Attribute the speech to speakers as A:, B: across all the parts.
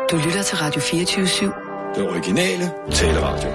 A: Du lytter til Radio 24/7.
B: Den originale taleradio.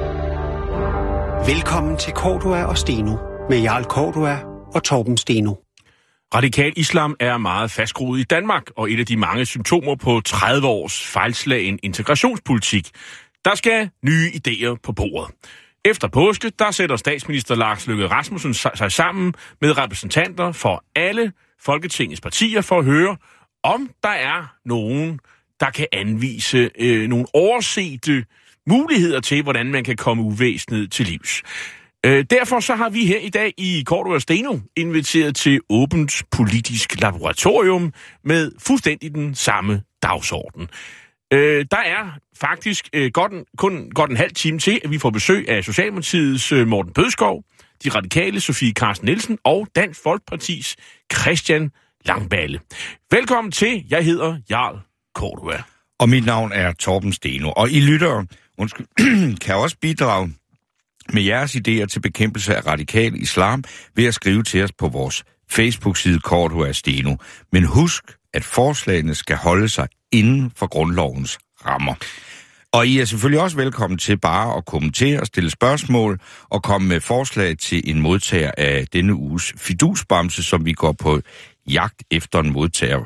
C: Velkommen til Cordua og Steno med Jarl Cordua og Torben Steno.
D: Radikal islam er meget fastgroet i Danmark, og et af de mange symptomer på 30 års fejlslagen integrationspolitik. Der skal nye idéer på bordet. Efter påske, der sætter statsminister Lars Løkke Rasmussen sig sammen med repræsentanter for alle Folketingets partier for at høre, om der er nogen, der kan anvise nogle oversete muligheder til, hvordan man kan komme uvæsenet til livs. Derfor så har vi her i dag i Cordua og Steno inviteret til åbent politisk laboratorium med fuldstændig den samme dagsorden. Der er faktisk kun godt en halv time til, at vi får besøg af Socialdemokratiets Morten Bødskov, de radikale Sofie Carsten Nielsen og Dansk Folkepartis Christian Langballe. Velkommen til. Jeg hedder Jarl Cordua.
E: Og mit navn er Torben Steno. Og I lyttere, kan også bidrage med jeres idéer til bekæmpelse af radikal islam ved at skrive til os på vores Facebook-side Cordua og Steno. Men husk, at forslagene skal holde sig inden for grundlovens rammer. Og I er selvfølgelig også velkommen til bare at kommentere, stille spørgsmål og komme med forslag til en modtager af denne uges fidusbamse, som vi går på jagt efter en modtager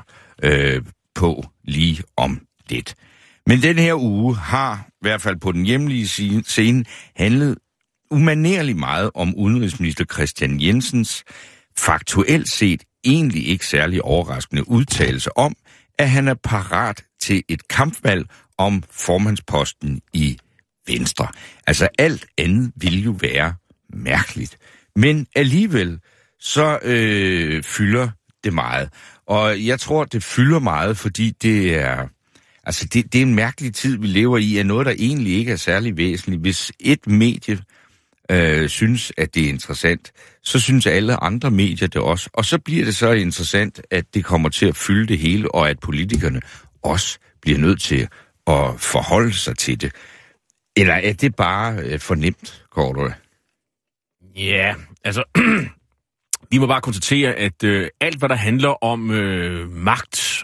E: på lige om lidt. Men den her uge har, i hvert fald på den hjemlige scene, handlet umanerligt meget om udenrigsminister Kristian Jensens faktuelt set egentlig ikke særlig overraskende udtalelse om, at han er parat til et kampvalg om formandsposten i Venstre. Altså alt andet ville jo være mærkeligt. Men alligevel så fylder det meget. Og jeg tror, det fylder meget, fordi det er en mærkelig tid, vi lever i, af noget, der egentlig ikke er særlig væsentligt. Hvis et medie synes, at det er interessant, så synes alle andre medier det også. Og så bliver det så interessant, at det kommer til at fylde det hele, og at politikerne også bliver nødt til at forholde sig til det. Eller er det bare for nemt, Cordua?
D: Ja, altså... Vi må bare konstatere, at alt, hvad der handler om magt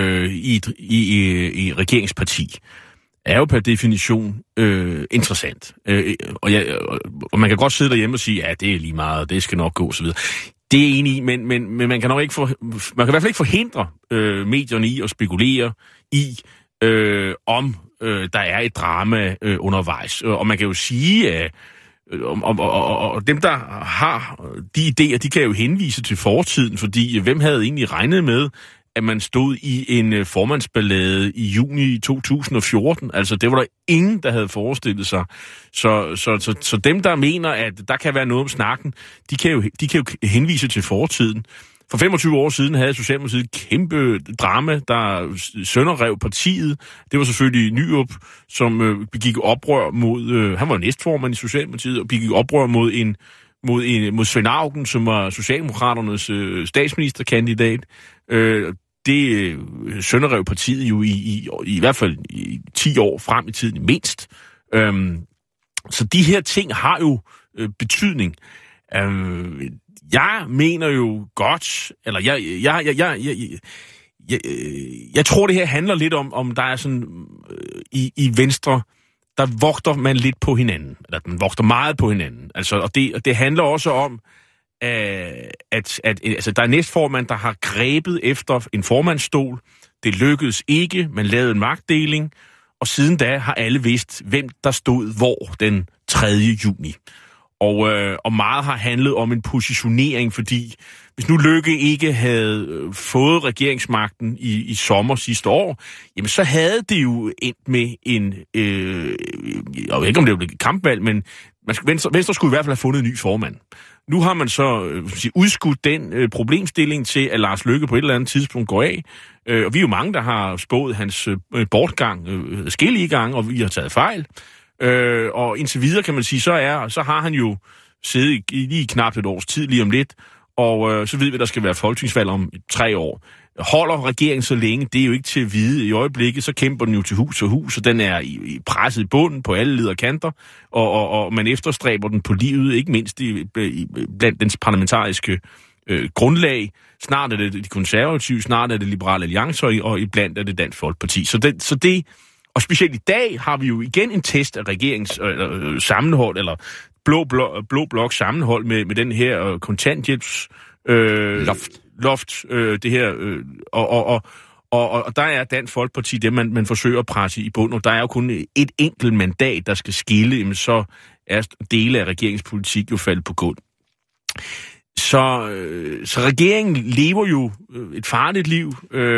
D: i regeringsparti, er jo per definition interessant. Og man kan godt sidde derhjemme og sige, ja, det er lige meget, det skal nok gå, osv. Det er enig i, men man kan nok ikke man kan i hvert fald ikke forhindre medierne i at spekulere i, om der er et drama undervejs. Og man kan jo sige, at og dem, der har de idéer, de kan jo henvise til fortiden, fordi hvem havde egentlig regnet med, at man stod i en formandsballade i juni 2014? Altså, det var der ingen, der havde forestillet sig. Så dem, der mener, at der kan være noget om snakken, de kan jo henvise til fortiden. For 25 år siden havde Socialdemokratiet et kæmpe drama, der sønderrev partiet. Det var selvfølgelig Nyrup, som begik oprør mod... han var næstformand i Socialdemokratiet, og begik oprør mod Svend Auken, som var Socialdemokraternes statsministerkandidat. Det sønderrev partiet jo i hvert fald i 10 år frem i tiden mindst. Så de her ting har jo betydning. Jeg mener jo godt, eller jeg tror, det her handler lidt om der er sådan, i Venstre, der vogter man lidt på hinanden, eller man vogter meget på hinanden. Altså, og det handler også om, at der er næstformand, der har grebet efter en formandsstol. Det lykkedes ikke, man lavede en magtdeling, og siden da har alle vidst, hvem der stod hvor den 3. juni. Og meget har handlet om en positionering, fordi hvis nu Løkke ikke havde fået regeringsmagten i sommer sidste år, jamen så havde det jo endt med en... jeg ved ikke, om det blev et kampvalg, men Venstre skulle i hvert fald have fundet en ny formand. Nu har man så udskudt den problemstilling til, at Lars Løkke på et eller andet tidspunkt går af. Og vi er jo mange, der har spået hans bortgang forskellige gange, og vi har taget fejl. Og indtil videre kan man sige, så har han jo siddet lige knap et års tid lige om lidt, og så ved vi, at der skal være folketingsvalg om 3 år. Holder regeringen så længe, det er jo ikke til at vide. I øjeblikket, så kæmper den jo til hus og hus, og den er i presset i bunden på alle leder kanter, og man efterstræber den på livet, ikke mindst blandt dens parlamentariske grundlag. Snart er det de konservative, snart er det Liberale Alliance, og iblandt er det Dansk Folkeparti. Så det, og specielt i dag har vi jo igen en test af regeringens sammenhold, eller blå blok sammenhold med den her kontanthjælps loft, det her, og der er Dansk Folkeparti det, man forsøger at presse i bund, og der er jo kun et enkelt mandat, der skal skille, så er dele af regeringspolitik jo faldet på gulv. Så regeringen lever jo et farligt liv,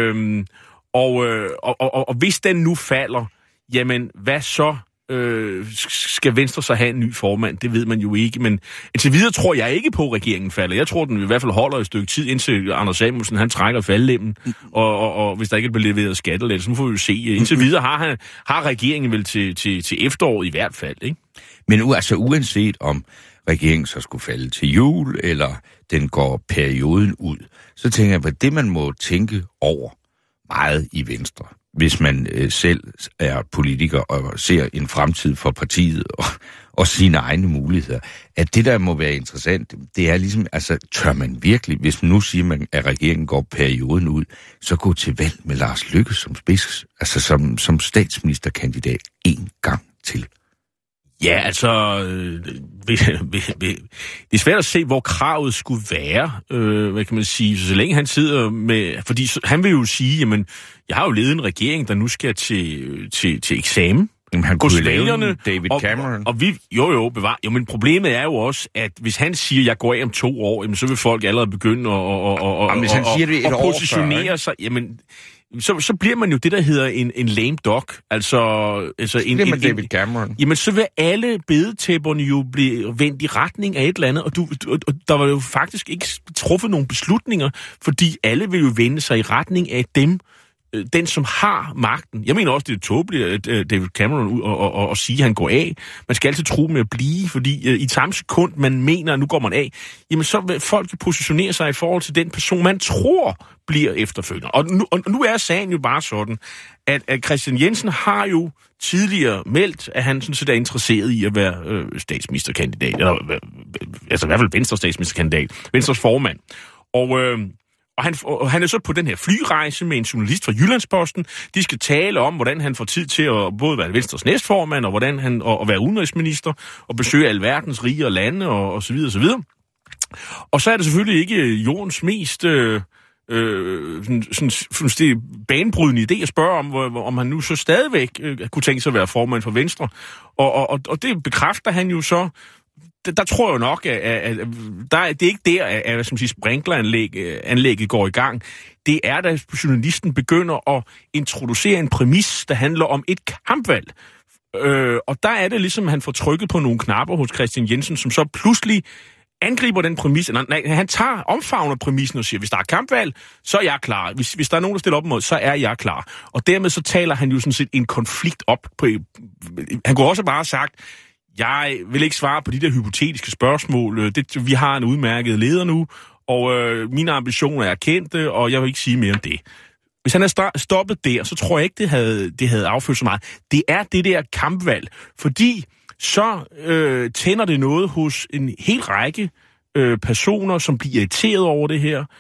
D: og hvis den nu falder, jamen hvad så? Skal Venstre så have en ny formand? Det ved man jo ikke, men indtil videre tror jeg ikke på, at regeringen falder. Jeg tror, den i hvert fald holder et stykke tid, indtil Anders Samuelsen, han trækker faldlemmen, og hvis der ikke bliver leveret skattelettelser, så må vi jo se. Indtil videre har regeringen vel til efteråret i hvert fald, ikke?
E: Men uanset om regeringen så skulle falde til jul, eller den går perioden ud, så tænker jeg på, det man må tænke over meget i Venstre, hvis man selv er politiker og ser en fremtid for partiet og sine egne muligheder, at det, der må være interessant, det er ligesom, tør man virkelig, hvis man nu siger, man, at regeringen går perioden ud, så gå til valg med Lars Løkke som spids, som statsministerkandidat en gang til.
D: Ja, det er svært at se, hvor kravet skulle være, hvad kan man sige, så længe han sidder med, fordi han vil jo sige, jamen, jeg har jo ledet en regering, der nu skal til eksamen.
E: Jamen, han kunne lave David Cameron.
D: Og vi, jo, men problemet er jo også, at hvis han siger, jeg går af om 2 år, jamen, så vil folk allerede begynde at positionere sig, jamen, så bliver man jo det, der hedder en lame duck. En
E: David Cameron.
D: Jamen, så vil alle bedetæpperne jo blive vendt i retning af et eller andet, og der var jo faktisk ikke truffet nogen beslutninger, fordi alle vil jo vende sig i retning af dem, den, som har magten. Jeg mener også, det er tåbeligt, David Cameron og sige, at han går af. Man skal altid tro med at blive, fordi i samme sekund, man mener, at nu går man af, jamen så vil folk positionere sig i forhold til den person, man tror bliver efterfølger. Og nu er sagen jo bare sådan, at Kristian Jensen har jo tidligere meldt, at han sådan set er interesseret i at være statsministerkandidat, eller i hvert fald Venstres statsministerkandidat, Venstres formand. Og han er så på den her flyrejse med en journalist fra Jyllandsposten. De skal tale om, hvordan han får tid til at både være Venstres næstformand, og hvordan han at være udenrigsminister, og besøge alverdens rige og lande, og så videre, og så videre. Og så er det selvfølgelig ikke jordens mest banebrydende idé at spørge om han nu så stadigvæk kunne tænke sig at være formand for Venstre. Og det bekræfter han jo så. Der tror jeg nok, at det er ikke der, at sprinkleranlægget går i gang. Det er, da journalisten begynder at introducere en præmis, der handler om et kampvalg. Og der er det ligesom, han får trykket på nogle knapper hos Kristian Jensen, som så pludselig angriber den præmis. Nej, han omfavner præmissen og siger, hvis der er kampvalg, så er jeg klar. Hvis der er nogen, der stiller op mod, så er jeg klar. Og dermed så taler han jo sådan set en konflikt op. Han kunne også bare have sagt, jeg vil ikke svare på de der hypotetiske spørgsmål. Vi har en udmærket leder nu, og mine ambitioner er kendte, og jeg vil ikke sige mere om det. Hvis han er stoppet der, så tror jeg ikke, det havde affødt så meget. Det er det der kampvalg, fordi så tænder det noget hos en hel række personer, som bliver irriteret over det her.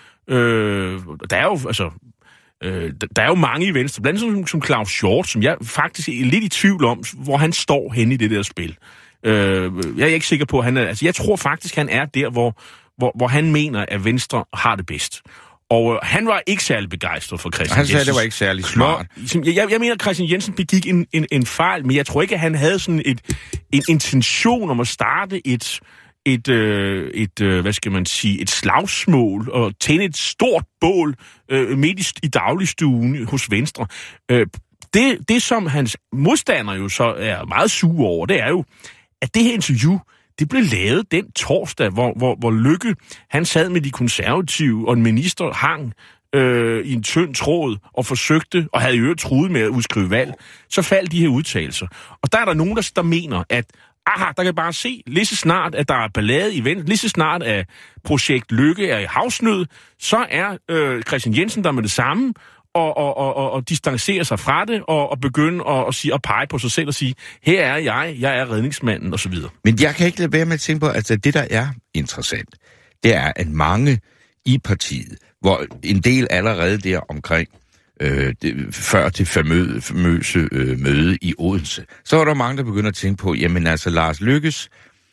D: Der er jo mange i Venstre, blandt andet som Claus Hjort, som jeg faktisk er lidt i tvivl om, hvor han står henne i det der spil. Jeg er ikke sikker på, at han er... jeg tror faktisk, han er der, hvor han mener, at Venstre har det bedst. Og han var ikke særlig begejstret for Kristian Jensen.
E: Han sagde, det var ikke særlig smart.
D: Jeg mener, at Kristian Jensen begik en fejl, men jeg tror ikke, at han havde sådan en intention om at starte et hvad skal man sige, et slagsmål og tænde et stort bål midt i dagligstuen hos Venstre. Det, som hans modstander jo så er meget sure over, det er jo, at det her interview, det blev lavet den torsdag, hvor Løkke, han sad med de konservative, og en minister hang i en tynd tråd og forsøgte, og havde i øvrigt truet med at udskrive valg. Så faldt de her udtalelser. Og der er der nogen, der mener, at der kan bare se, lige så snart, at der er ballade i Venstre, lige så snart, at projekt Løkke er i havsnød, så er Kristian Jensen der med det samme, og distancerer sig fra det, og begynde at pege på sig selv og sige, her er jeg er redningsmanden, og så videre.
E: Men jeg kan ikke lade være med at tænke på, at det, der er interessant, det er, at mange i partiet, hvor en del allerede der omkring, før det famøse møde i Odense, så var der mange, der begyndte at tænke på, jamen altså Lars Løkkes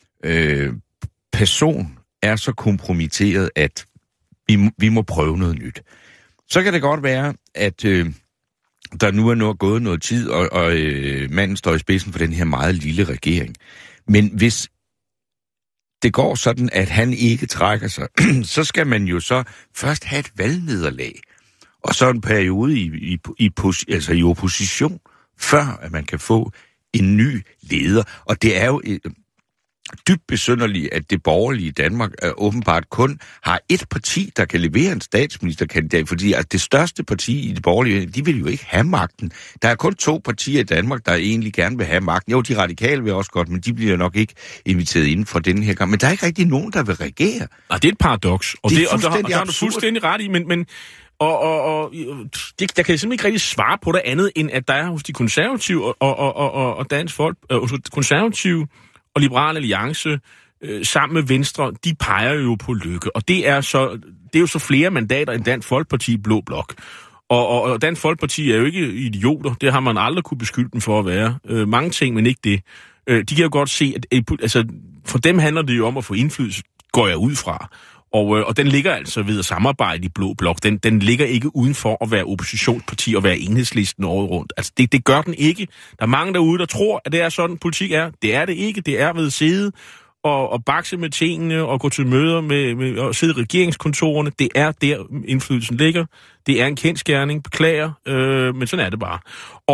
E: person er så kompromitteret, at vi må prøve noget nyt. Så kan det godt være, at der nu er gået noget tid, og manden står i spidsen for den her meget lille regering. Men hvis det går sådan, at han ikke trækker sig, så skal man jo så først have et valgnederlag, og så en periode i opposition, før at man kan få en ny leder. Og det er jo dybt besynderligt, at det borgerlige Danmark åbenbart kun har et parti, der kan levere en statsministerkandidat, fordi at det største parti i det borgerlige, de vil jo ikke have magten. Der er kun 2 partier i Danmark, der egentlig gerne vil have magten. Jo, de radikale vil også godt, men de bliver nok ikke inviteret inden for denne her gang. Men der er ikke rigtig nogen, der vil regere.
D: Og det er et paradoks. Og der har du fuldstændig ret i, men der kan jeg simpelthen ikke rigtig svare på det andet, end at der er hos de konservative og Dansk Folk, konservative og Liberal Alliance sammen med Venstre, de peger jo på Løkke. Og det er jo så flere mandater end Dansk Folkeparti i Blå Blok. Og Dansk Folkeparti er jo ikke idioter. Det har man aldrig kunne beskylde dem for at være. Mange ting, men ikke det. De kan jo godt se, at for dem handler det jo om at få indflydelse, går jeg ud fra. Og den ligger altså ved at samarbejde i Blå Blok. Den ligger ikke uden for at være oppositionsparti og være Enhedslisten året rundt. Altså det gør den ikke. Der er mange derude, der tror, at det er sådan, politik er. Det er det ikke. Det er ved at sidde og bakse med tingene og gå til møder med og sidde i regeringskontorerne. Det er der, indflydelsen ligger. Det er en kendsgerning. Beklager, men sådan er det bare.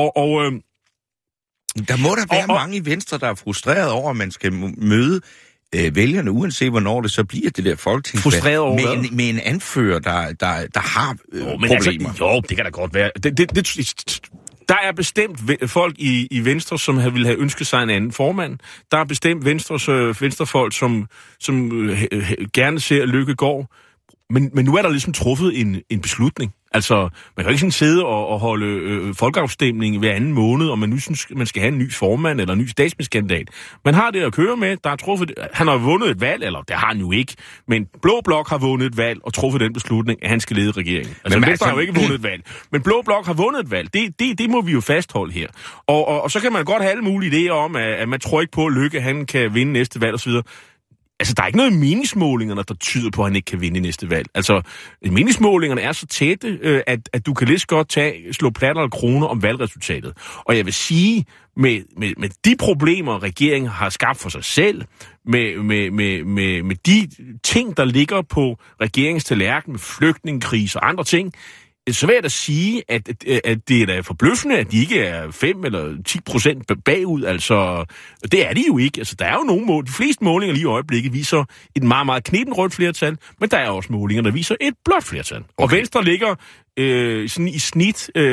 E: Der må der være mange i Venstre, der er frustreret over, at man skal møde vælgerne, uanset hvornår det så bliver det der folketingsvalg, med en anfører, der har problemer.
D: Altså, det kan da godt være. Der er bestemt folk i Venstre, som ville have ønsket sig en anden formand. Der er bestemt venstrefolk, som gerne ser, at Løkke går. Men nu er der ligesom truffet en beslutning. Altså, man kan ikke sådan sidde og holde folkeafstemning hver anden måned, om man nu synes, man skal have en ny formand eller en ny statsministerkandidat. Man har det at køre med. Der er truffet, han har vundet et valg, eller det har han jo ikke, men Blå Blok har vundet et valg og truffet den beslutning, at han skal lede regeringen. Altså, Venstre har jo ikke vundet et valg, men Blå Blok har vundet et valg. Det må vi jo fastholde her. Og så kan man godt have alle mulige idéer om, at man tror ikke på, at Løkke han kan vinde næste valg osv. Altså, der er ikke noget i meningsmålingerne, der tyder på, at han ikke kan vinde i næste valg. Altså, meningsmålingerne er så tætte, at du kan lige så godt slå platter og kroner om valgresultatet. Og jeg vil sige, med de problemer, regeringen har skabt for sig selv, med de ting, der ligger på regeringens tallerken, med flygtningekrise og andre ting, så vil jeg da sige, at det er da forbløffende, at de ikke er 5 eller 10% bagud. Altså, det er de jo ikke. Altså, der er jo nogle de fleste målinger lige i øjeblikket viser et meget, meget knitten rødt flertal, men der er også målinger, der viser et blåt flertal. Okay. Og Venstre ligger sådan i snit 1-1,5-2%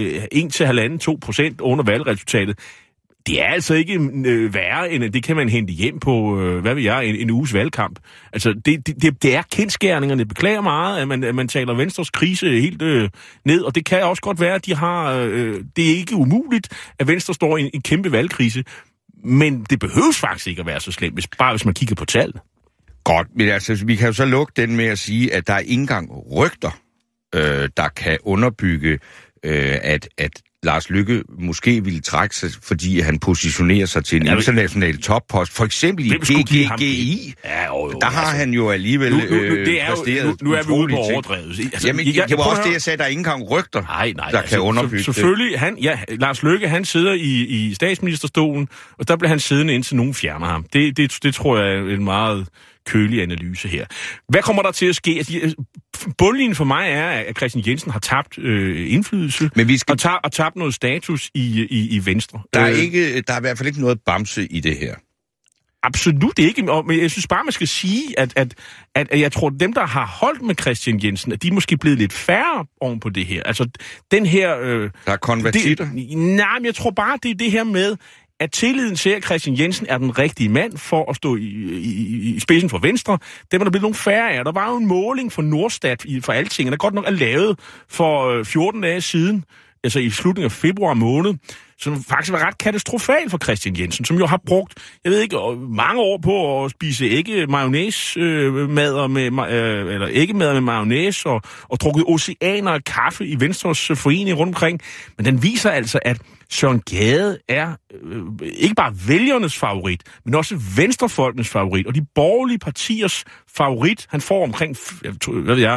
D: under valgresultatet. Det er altså ikke værre, end at det kan man hente hjem på, en uges valgkamp. Altså, det er kendsgerningerne. Beklager meget, at man taler Venstres krise helt ned, og det kan også godt være, at de har... det er ikke umuligt, at Venstre står i en kæmpe valgkrise, men det behøves faktisk ikke at være så slemt, hvis man kigger på tallene.
E: Godt, men altså, vi kan jo så lukke den med at sige, at der er ikke engang rygter, der kan underbygge, at Lars Løkke måske ville trække sig, fordi han positionerer sig til en international toppost. For eksempel i GGI. Der har han jo alligevel præsteret.
D: Nu er vi ude på overdrevet.
E: Altså, jamen, det var også det, jeg sagde, der er ikke engang rygter, der kan underbygge
D: selvfølgelig, Lars Løkke, han sidder i statsministerstolen, og der bliver han siddende, indtil nogen fjerner ham. Det tror jeg er en meget kølig analyse her. Hvad kommer der til at ske? Bundlinjen for mig er, at Kristian Jensen har tabt indflydelse, og tabt noget status i Venstre.
E: Der er i hvert fald ikke noget bamse i det her.
D: Absolut ikke, men jeg synes bare, man skal sige, at jeg tror, at dem, der har holdt med Kristian Jensen, at de er måske blevet lidt færre oven på det her. Altså, den her...
E: der er konvertitter?
D: Nej, men jeg tror bare, det er det her med, at tilliden til, at Kristian Jensen er den rigtige mand for at stå i spidsen for Venstre, det var der blevet nogle færre af. Der var jo en måling for Norstat for Alting, der godt nok er lavet for 14 dage siden, altså i slutningen af februar måned, som faktisk var ret katastrofal for Kristian Jensen, som jo har brugt, jeg ved ikke, mange år på at spise æggemadder med æggemadder med mayonnaise og drukket oceaner af kaffe i Venstres forening rundt omkring. Men den viser altså, at Søren Gade er ikke bare vælgernes favorit, men også venstrefolkenes favorit, og de borgerlige partiers favorit. Han får omkring, hvad ved jeg,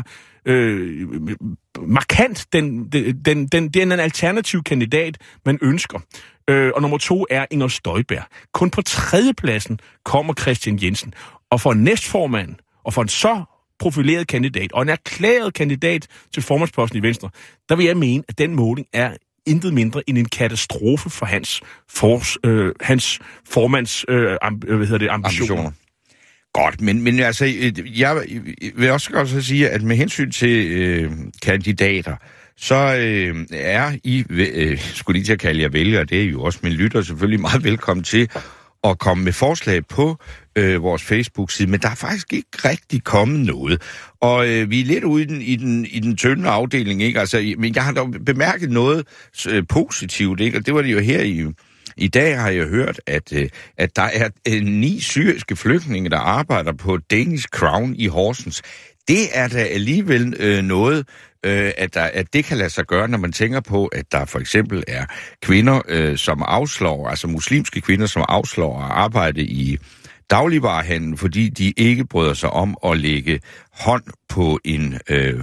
D: markant den alternativ kandidat, man ønsker. Og nummer 2 er Inger Støjberg. Kun på 3. pladsen kommer Kristian Jensen. Og for en næstformand, og for en så profileret kandidat, og en erklæret kandidat til formandsposten i Venstre, der vil jeg mene, at den måling er intet mindre end en katastrofe for hans formands ambitioner.
E: Godt, men altså, jeg vil også godt sige, at med hensyn til kandidater, så er I, skulle lige til at kalde jer vælgere, det er jo også mine lytter selvfølgelig meget velkommen til at komme med forslag på vores Facebook-side, men der er faktisk ikke rigtig kommet noget. Og vi er lidt ude i den tynde afdeling, ikke? Altså, men jeg har dog bemærket noget positivt, ikke? Og det var det jo her i dag har jeg hørt, at der er 9 syriske flygtninge, der arbejder på Danish Crown i Horsens. Det er da alligevel noget, at det kan lade sig gøre, når man tænker på, at der for eksempel er kvinder, som afslår, altså muslimske kvinder, som afslår at arbejde i dagligvarehandlen, fordi de ikke bryder sig om at lægge hånd på en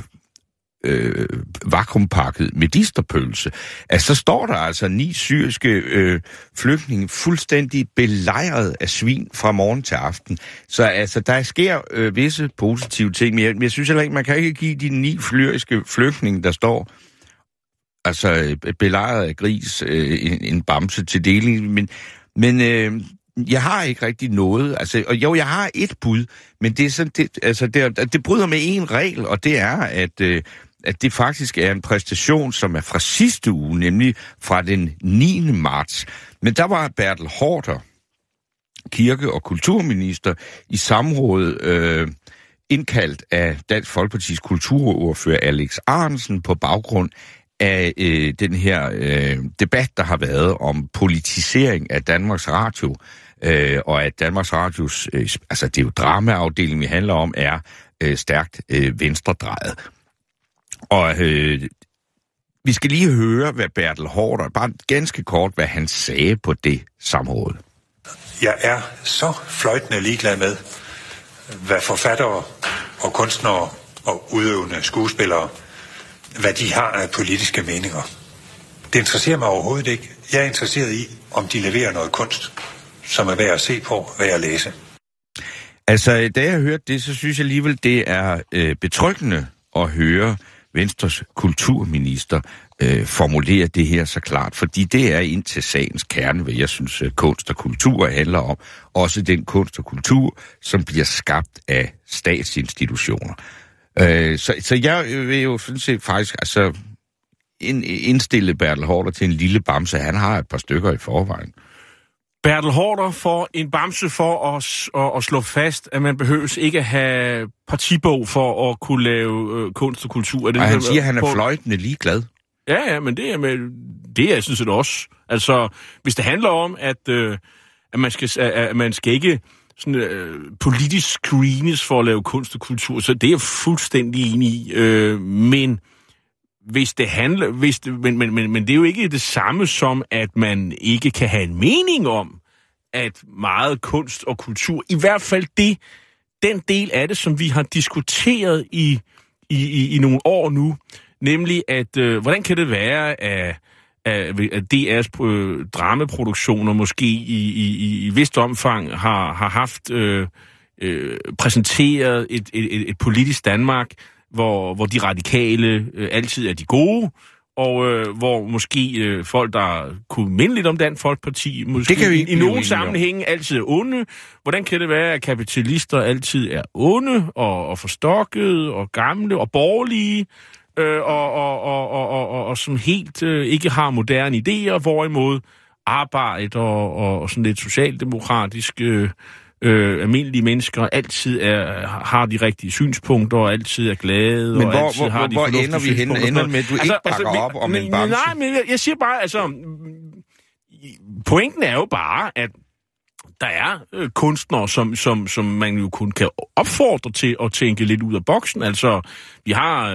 E: vakuumpakket medisterpølse. Altså, så står der altså 9 syriske flygtninge fuldstændig belejret af svin fra morgen til aften. Så altså, der sker visse positive ting, men jeg synes heller ikke, man kan ikke give de 9 syriske flygtninge, der står altså belejret af gris, en bamse til deling, men jeg har ikke rigtig noget. Altså, og jo, jeg har et bud, men det er sådan, det bryder med en regel, og det er, at det faktisk er en præstation, som er fra sidste uge, nemlig fra den 9. marts. Men der var Bertel Haarder, kirke- og kulturminister, i samråd indkaldt af Dansk Folkepartis kulturordfører Alex Ahrendtsen på baggrund af den her debat, der har været om politisering af Danmarks Radio, og at Danmarks Radios, altså det er jo dramaafdelingen, vi handler om, er stærkt venstredrejet. Og vi skal lige høre, hvad Bertel Haarder, bare ganske kort, hvad han sagde på det samråd.
F: Jeg er så fløjtende ligeglad med, hvad forfattere og kunstnere og udøvende skuespillere, hvad de har af politiske meninger. Det interesserer mig overhovedet ikke. Jeg er interesseret i, om de leverer noget kunst, som er værd at se på, værd at læse.
E: Altså, da jeg hørte det, så synes jeg alligevel, det er betryggende at høre Venstres kulturminister formulere det her så klart, fordi det er ind til sagens kerne, hvad jeg synes, kunst og kultur handler om. Også den kunst og kultur, som bliver skabt af statsinstitutioner. Så jeg vil jo sådan set faktisk indstille Bertel Haarder til en lille bamse. Han har et par stykker i forvejen.
D: Bertel Haarder får en bamse for at slå fast, at man behøves ikke at have partibog for at kunne lave kunst og kultur.
E: Og han siger, at han er fløjtende ligeglad.
D: Ja, men det er jeg synes jeg også. Altså, hvis det handler om, at man skal ikke sådan, politisk screenes for at lave kunst og kultur, så det er jeg fuldstændig enig i. Men hvis det handler, men det er jo ikke det samme som, at man ikke kan have en mening om, at meget kunst og kultur, i hvert fald den del af det, som vi har diskuteret i nogle år nu, nemlig at, hvordan kan det være, at DR's dramaproduktioner måske i vist omfang har haft præsenteret et politisk Danmark, hvor de radikale altid er de gode, og hvor måske folk, der kunne minde lidt om Dansk Folkeparti, måske i nogle sammenhænge altid er onde. Hvordan kan det være, at kapitalister altid er onde og forstokkede og gamle og borgerlige, og som helt ikke har moderne idéer, hvorimod arbejde og sådan lidt socialdemokratisk almindelige mennesker altid har de rigtige synspunkter, og altid er glade.
E: Men
D: og altid har de
E: hvor ender vi henne? Ender med, at du ikke bakker op om en bamse?
D: Nej, men jeg siger bare, altså... Pointen er jo bare, at der er kunstnere, som man jo kun kan opfordre til at tænke lidt ud af boksen. Altså, vi har...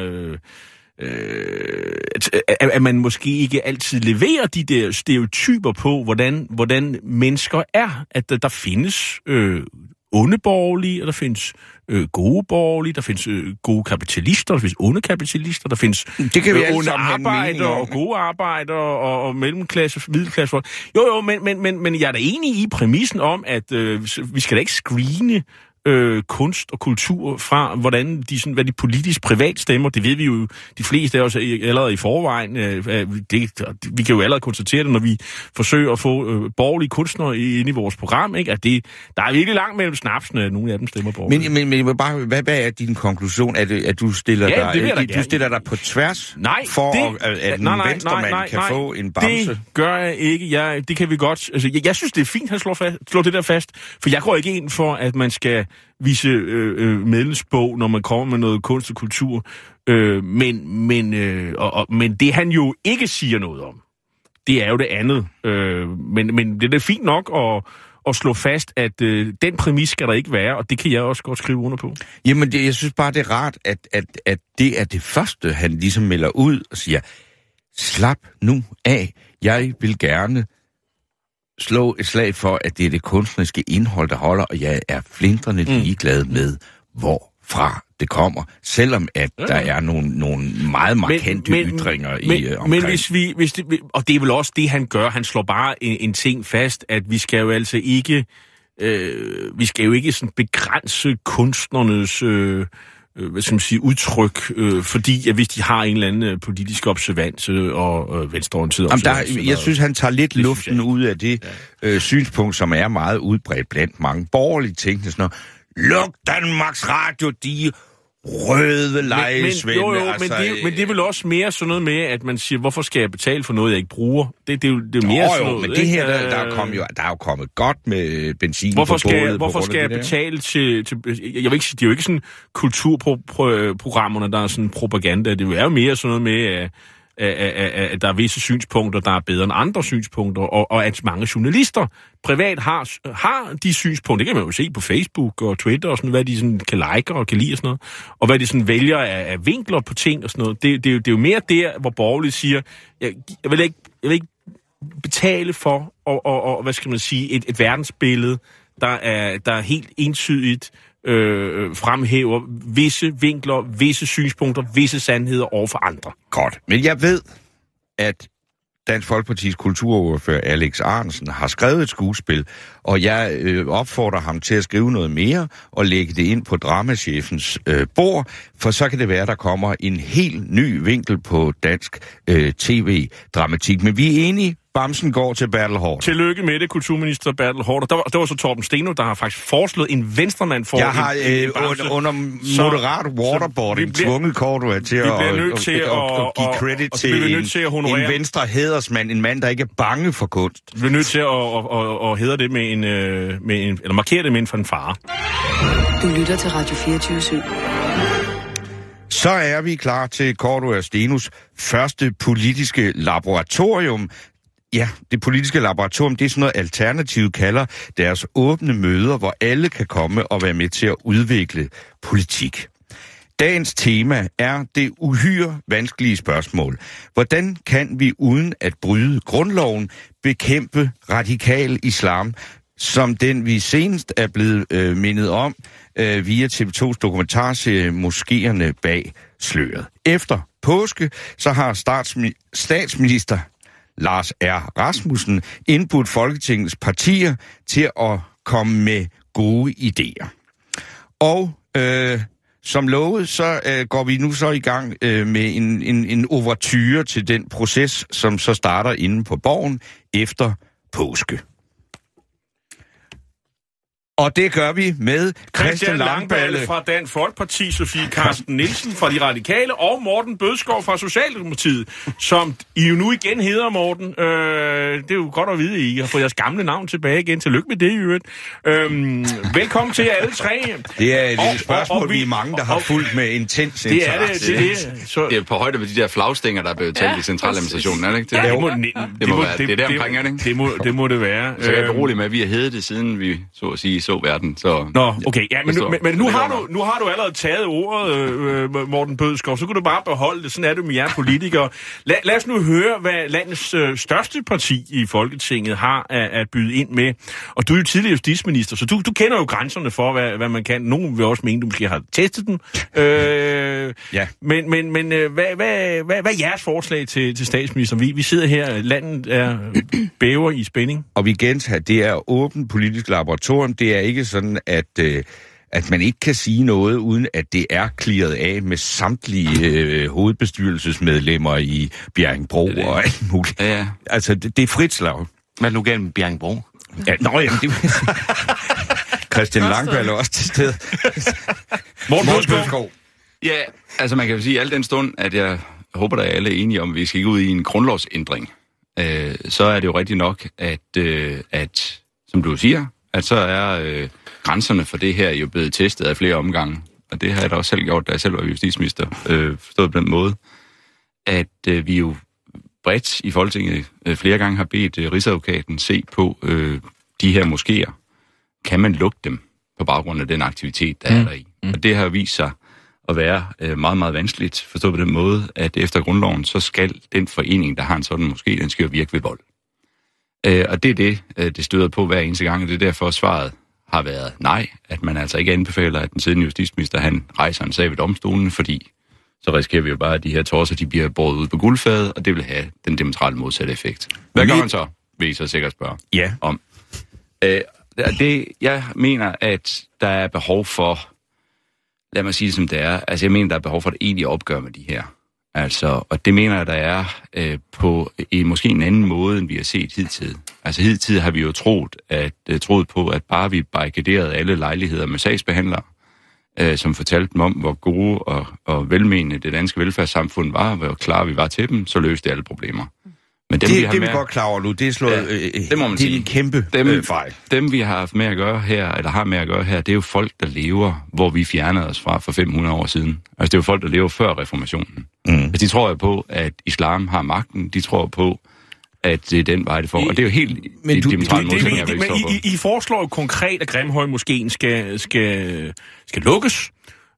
D: at man måske ikke altid leverer de der stereotyper på, hvordan mennesker er. At der findes onde borgerlige, og der findes gode borgerlige, der findes gode kapitalister, der findes onde kapitalister, der findes onde arbejdere og gode arbejdere og mellemklasse, middelklasse folk. Jo, men jeg er da enig i præmissen om, at vi skal da ikke screene kunst og kultur fra, hvad de politisk privat stemmer. Det ved vi jo de fleste af os allerede i forvejen. Vi kan jo allerede konstatere det, når vi forsøger at få borgerlige kunstnere ind i vores program, ikke? At der er virkelig langt mellem snapsene, at nogle af dem stemmer borgerlige.
E: Men bare, hvad er din konklusion? At du stiller dig på tværs at en venstremand kan få en bamse?
D: Det gør jeg ikke. Det kan vi godt. Altså, jeg synes, det er fint, at slår det der fast, for jeg går ikke ind for, at man skal vise medlemsbog, når man kommer med noget kunst og kultur. Men det han jo ikke siger noget om, det er jo det andet. Men det er fint nok at slå fast, at den præmis skal der ikke være, og det kan jeg også godt skrive under på.
E: Jamen, jeg synes bare, det er rart, at det er det første, han ligesom melder ud og siger, slap nu af, jeg vil gerne slå et slag for, at det er det kunstneriske indhold, der holder, og jeg er flintrende ligeglad med, hvorfra det kommer, selvom at der er nogle meget markante ytringer omkring.
D: Men hvis og det er vel også det, han gør, han slår bare en ting fast, at vi skal jo altså ikke, sådan begrænse kunstnernes udtryk, fordi at hvis de har en eller anden politisk observance og venstreorienteret observance.
E: Jeg synes, han tager lidt luften ud af det synspunkt, som er meget udbredt blandt mange borgerlige tænkende. Sådan noget, luk Danmarks Radio, de røde lejesvende.
D: Men det er vel også mere sådan noget med, at man siger, hvorfor skal jeg betale for noget, jeg ikke bruger? Det er mere sådan noget.
E: Men det her, der er jo kommet godt med benzin på bålet.
D: Hvorfor skal jeg betale til... Jeg vil ikke sige, det er jo ikke sådan kulturprogrammerne, der er sådan propaganda. Det er jo mere sådan noget med, at der er visse synspunkter, der er bedre end andre synspunkter, og at mange journalister privat har de synspunkter. Det kan man jo se på Facebook og Twitter og sådan, hvad de sådan kan like og kan lide og sådan noget, og hvad de sådan vælger af vinkler på ting og sådan noget. Det er jo mere der, hvor borgerlige siger, jeg vil ikke betale for og hvad skal man sige, et verdensbillede, der er helt entydigt fremhæver visse vinkler, visse synspunkter, visse sandheder over for andre.
E: Godt. Men jeg ved, at Dansk Folkepartis kulturordfører Alex Ahrendtsen har skrevet et skuespil, og jeg opfordrer ham til at skrive noget mere og lægge det ind på dramachefens bord, for så kan det være, at der kommer en helt ny vinkel på dansk tv-dramatik. Men vi er enige. Bamsen går til Bertel Haarder.
D: Tillykke med det, kulturminister Bertel Haarder. Der var så Torben Steno, der har faktisk foreslået en venstremand for...
E: Jeg har under moderat waterboarding tvunget Cordua til at give credit til en venstre hædersmand, en mand, der ikke er bange for kunst.
D: Vi bliver nødt til at hædre det med eller markere det med en fanfare.
A: Du lytter til Radio 24/7.
E: Så er vi klar til Cordua Stenos første politiske laboratorium. Ja, det politiske laboratorium, det er sådan noget, Alternativet kalder deres åbne møder, hvor alle kan komme og være med til at udvikle politik. Dagens tema er det uhyre vanskelige spørgsmål. Hvordan kan vi uden at bryde grundloven bekæmpe radikal islam, som den vi senest er blevet mindet om via TV2's dokumentarserie Moskeerne bag sløret. Efter påske, så har statsminister Lars R. Rasmussen indbudt Folketingets partier til at komme med gode idéer. Og som lovet, så går vi nu så i gang med en ouverture til den proces, som så starter inde på Borgen efter påske. Og det gør vi med Christian Langballe
D: fra Dansk Folkeparti, Sofie Carsten Nielsen fra De Radikale og Morten Bødskov fra Socialdemokratiet, som I jo nu igen hedder, Morten. Det er jo godt at vide, at I har fået jeres gamle navn tilbage igen. Tillykke med det, i øvrigt. Velkommen til jer alle tre.
E: Det er et lille spørgsmål, vi er mange, der har fulgt med intens interesse.
G: Det er på højde med de der flagstænger, der er blevet talt i centraladministrationen, er det ikke? Det er der omkring, er det ikke?
D: Det må det være.
G: Så jeg er berolig med, at vi har heddet det, siden vi så at sige så verden. Så
D: nå, okay. Ja, men nu har du allerede taget ordet, Morten Bødskov. Så kunne du bare beholde det. Sådan er det med jer politikere. Lad os nu høre, hvad landets største parti i Folketinget har at byde ind med. Og du er jo tidligere justitsminister, så du kender jo grænserne for, hvad man kan. Nogen vil også mene, du måske har testet dem.
E: Ja.
D: Men hvad er jeres forslag til statsministeren? Vi sidder her, landet er bæver i spænding.
E: Og vi gentager, det er åbent politisk laboratorium. Det er ikke sådan, at man ikke kan sige noget, uden at det er clearet af med samtlige hovedbestyrelsesmedlemmer i Bjerringbro og alt muligt.
G: Ja.
E: Altså, det er frit slag.
G: Hvad nu gennem Bjerringbro?
E: Ja, jamen, det Christian Langballe er også til stede.
D: Morten Bødskov.
G: Ja, altså man kan jo sige, al den stund, at jeg håber, at alle er enige om, at vi skal gå ud i en grundlovsændring. Så er det jo rigtigt nok, at som du siger, at så er grænserne for det her jo blevet testet af flere omgange. Og det har jeg da også selv gjort, da jeg selv var justitsminister, forstået på den måde, at vi jo bredt i Folketinget flere gange har bedt Rigsadvokaten se på de her moskéer. Kan man lukke dem på baggrund af den aktivitet, der er der i? Og det har vist sig at være meget, meget vanskeligt, forstået på den måde, at efter grundloven, så skal den forening, der har en sådan moské, den skal jo virke ved vold. Og det er det støder på hver eneste gang, og det er derfor svaret har været nej, at man altså ikke anbefaler, at den siddende justitsminister, han rejser en sag ved domstolen, fordi så risikerer vi jo bare, at de her torser, de bliver båret ud på guldfadet, og det vil have den diametralt modsatte effekt. Hvad gør man så, vil I så sikkert spørge om? Jeg mener, at der er behov for, lad mig sige det som det er, altså jeg mener, der er behov for et egentligt opgør med de her. Altså, og det mener jeg, der er på måske en anden måde, end vi har set hidtil. Altså hidtil har vi jo troet på, at bare vi barrikaderede alle lejligheder med sagsbehandlere, som fortalte dem om, hvor gode og velmenende det danske velfærdssamfund var, og hvor klar vi var til dem, så løste alle problemer. Men dem,
E: det er vi godt klar over nu. Det er slået, det må man sige. En kæmpe fejl.
G: Dem, vi har haft med at gøre her, eller har med at gøre her, det er jo folk, der lever, hvor vi fjernede os fra for 500 år siden. Altså, det er jo folk, der lever før reformationen. Altså, de tror jo på, at islam har magten. De tror på, at det er den vej, det får. Og det er jo helt diametralt modsætning, jeg vil stå på.
D: I foreslår jo konkret, at Grimhøjmoskeen skal lukkes.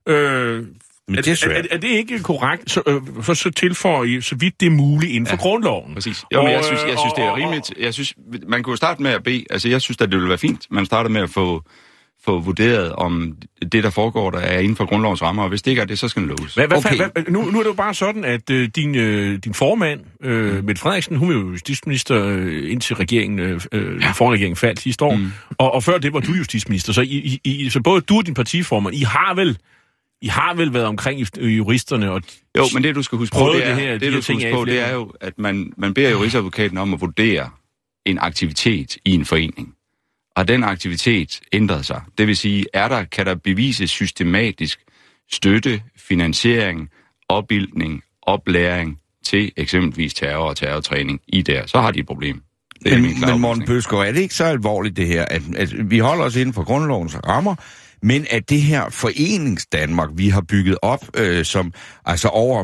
D: Er det ikke korrekt? Så tilføjer I, så vidt det er muligt inden for grundloven.
G: Præcis. Jo, men jeg synes, det er rimeligt. Jeg synes, man kunne starte med at bede. Altså, jeg synes, at det ville være fint. Man starter med at få vurderet, om det, der foregår, der er inden for grundlovens rammer, og hvis det ikke er det, så skal den lukkes.
D: Nu er det jo bare sådan, at din formand, Mette Frederiksen, hun var jo justitsminister indtil regeringen, forregeringen faldt sidste år, og før det var du justitsminister. Så både du og din partiformand, I har vel været omkring juristerne og
G: jo, men det du skal huske på, det er jo, at man beder jo Rigsadvokaten om at vurdere en aktivitet i en forening. Og den aktivitet ændrede sig. Det vil sige, kan der bevises systematisk støtte, finansiering, opbildning, oplæring til eksempelvis terror og terrortræning i der, så har de et problem.
E: Men Morten Bødskov, er det ikke så alvorligt det her, at vi holder os inden for grundlovens rammer, men at det her foreningsdanmark, vi har bygget op, som altså over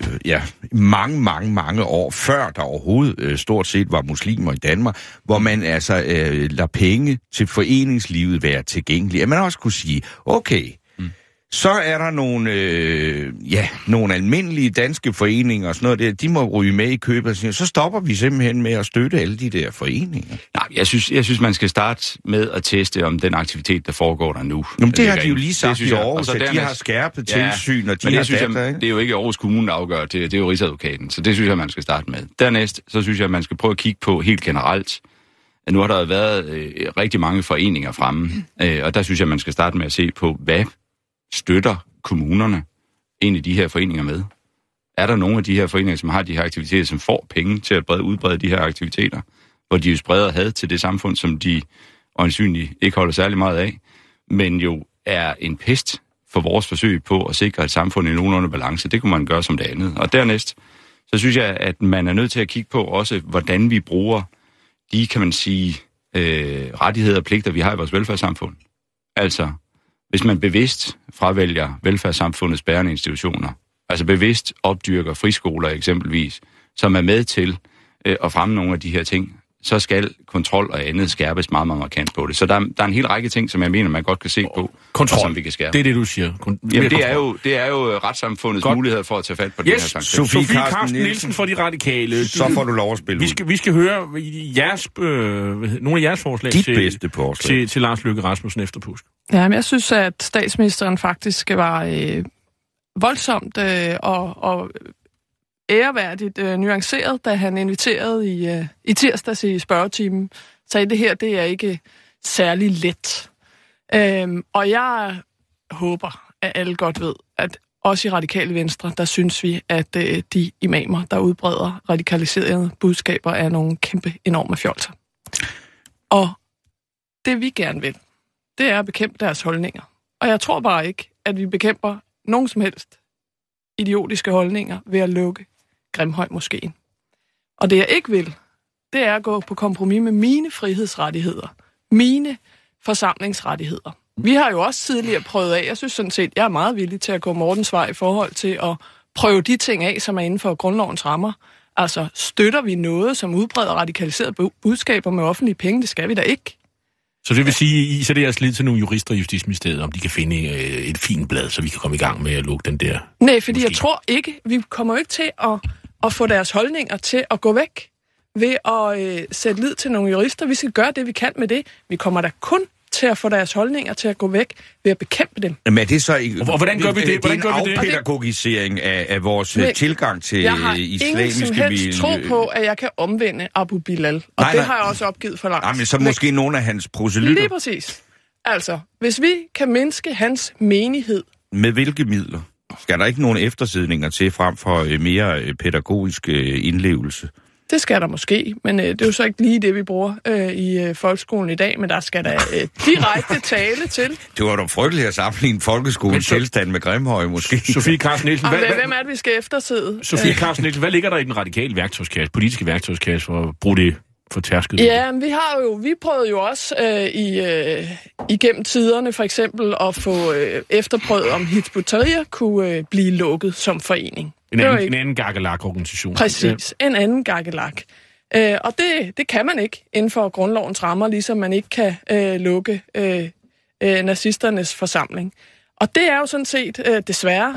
E: mange år før der overhovedet stort set var muslimer i Danmark, hvor man altså lader penge til foreningslivet være tilgængelige. At man også kunne sige, okay, så er der nogle almindelige danske foreninger og sådan noget der, de må ryge med i købet, og så stopper vi simpelthen med at støtte alle de der foreninger.
G: Nej, jeg synes man skal starte med at teste om den aktivitet, der foregår der nu.
E: Jamen, det har de jo lige sagt i Aarhus, at de har skærpet tilsyn, og de har data, ikke?
G: Det er jo ikke Aarhus Kommune, der afgør det, det er jo Rigsadvokaten, så det synes jeg, man skal starte med. Dernæst, så synes jeg, man skal prøve at kigge på helt generelt, at nu har der været rigtig mange foreninger fremme, og der synes jeg, man skal starte med at se på, hvad støtter kommunerne ind i de her foreninger med? Er der nogle af de her foreninger, som har de her aktiviteter, som får penge til at udbrede de her aktiviteter, hvor de jo spreder had til det samfund, som de øjensynligt ikke holder særlig meget af, men jo er en pest for vores forsøg på at sikre et samfund i nogenlunde balance. Det kunne man gøre som det andet. Og dernæst, så synes jeg, at man er nødt til at kigge på også, hvordan vi bruger de, kan man sige, rettigheder og pligter, vi har i vores velfærdssamfund. Altså, hvis man bevidst fravælger velfærdssamfundets bærende institutioner, altså bevidst opdyrker friskoler eksempelvis, som er med til at fremme nogle af de her ting, så skal kontrol og andet skærpes meget, meget markant på det. Så der er en hel række ting, som jeg mener, man godt kan se på,
D: kontrol,
G: som vi kan skærpe.
D: Det er det, du siger.
G: Jamen, det er jo retssamfundets muligheder for at tage fat på den her sanktion.
D: Sofie Carsten Nielsen for de radikale.
E: Så får du lov at spille
D: vi skal høre jeres, nogle af jeres forslag til Lars Løkke Rasmussen efter påske.
H: Ja, men jeg synes, at statsministeren faktisk var voldsomt og æreværdigt nuanceret, da han inviterede i tirsdags i spørgetimen, sagde, det her, det er ikke særlig let. Og jeg håber, at alle godt ved, at også i Radikale Venstre, der synes vi, at de imamer, der udbreder radikaliserede budskaber, er nogle kæmpe, enorme fjolser. Og det vi gerne vil, det er at bekæmpe deres holdninger. Og jeg tror bare ikke, at vi bekæmper nogen som helst idiotiske holdninger ved at lukke Grimhøjmoskeen. Og det jeg ikke vil, det er at gå på kompromis med mine frihedsrettigheder, mine forsamlingsrettigheder. Vi har jo også tidligere prøvet af, jeg synes sådan set, jeg er meget villig til at gå Mortens vej i forhold til at prøve de ting af, som er inden for grundlovens rammer. Altså, støtter vi noget, som udbreder radikaliserede budskaber med offentlige penge? Det skal vi da ikke.
D: Så det vil sige, I så det er slid til nogle jurister i Justitsministeriet, om de kan finde et fint blad, så vi kan komme i gang med at lukke den der...
H: Nej, fordi jeg tror ikke, vi kommer jo ikke til at få deres holdninger til at gå væk ved at sætte lid til nogle jurister. Vi skal gøre det, vi kan med det. Vi kommer da kun til at få deres holdninger til at gå væk ved at bekæmpe dem.
E: Men er det så ikke...
D: Og hvordan gør vi det?
E: Det er en afpædagogisering af vores tilgang til islamiske...
H: Jeg har ingen som helst tro på, at jeg kan omvende Abu Bilal. Og det har jeg også opgivet for langt.
E: Nej, men så måske nogle af hans proselytter.
H: Lige præcis. Altså, hvis vi kan mindske hans menighed...
E: Med hvilke midler? Skal der ikke nogen eftersidninger til frem for mere pædagogisk indlevelse?
H: Det skal der måske, men det er jo så ikke lige det, vi bruger i folkeskolen i dag, men der skal der direkte tale til.
E: Det var da frygteligt at sammenligne folkeskolens tilstand med Grimhøj, måske.
D: Sofie Carsten Nielsen,
H: hvem er det, vi skal eftersidde?
D: Sofie Carsten Nielsen, hvad ligger der i den radikale værktøjskasse, politiske værktøjskasse, for at bruge det for tærsket?
H: Ja, vi prøvede jo også igennem tiderne for eksempel at få efterprøvet, om Hizb ut-Tahrir kunne blive lukket som forening.
D: En anden gakkelak-organisation.
H: Præcis, en anden gakkelak. Og det kan man ikke inden for grundlovens rammer, ligesom man ikke kan lukke nazisternes forsamling. Og det er jo sådan set desværre...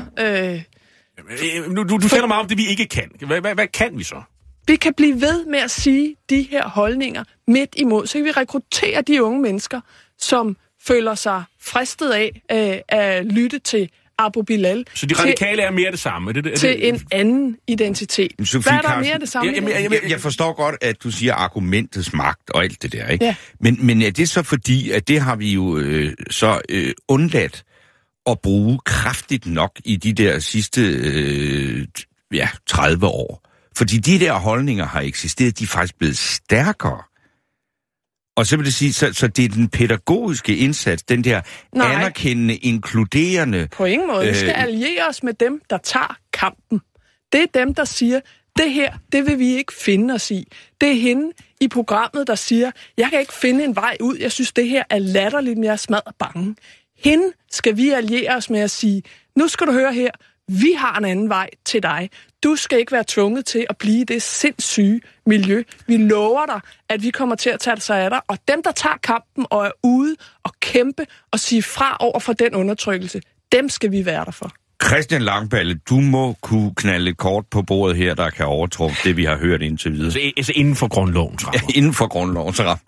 D: Du taler meget om det, vi ikke kan. Hvad kan vi så?
H: Vi kan blive ved med at sige de her holdninger midt imod, så kan vi rekruttere de unge mennesker, som føler sig fristet af at lytte til Abu Bilal.
D: Så de radikale er mere det samme?
H: Til en anden identitet.
E: Sofie,
H: hvad er der mere det samme?
E: Jeg forstår godt, at du siger argumentets magt og alt det der, ikke? Ja. Men er det så fordi, at det har vi jo undladt at bruge kraftigt nok i de der sidste 30 år? Fordi de der holdninger har eksisteret, de er faktisk blevet stærkere. Og så vil det sige, så det er den pædagogiske indsats, den der anerkendende, inkluderende...
H: På ingen måde. Vi skal alliere os med dem, der tager kampen. Det er dem, der siger, det her, det vil vi ikke finde os i. Det er hende i programmet, der siger, jeg kan ikke finde en vej ud. Jeg synes, det her er latterligt, men jeg er smadret bange. Hende skal vi alliere os med at sige, nu skal du høre her, vi har en anden vej til dig. Du skal ikke være tvunget til at blive det sindssyge miljø. Vi lover dig, at vi kommer til at tage sig af dig. Og dem, der tager kampen og er ude og kæmpe og sige fra over for den undertrykkelse, dem skal vi være der for.
E: Christian Langballe, du må kunne knalde et kort på bordet her, der kan overtrumfe det, vi har hørt indtil videre.
D: Altså inden for grundlovens rammer.
E: Ja, inden for grundlovens rammer.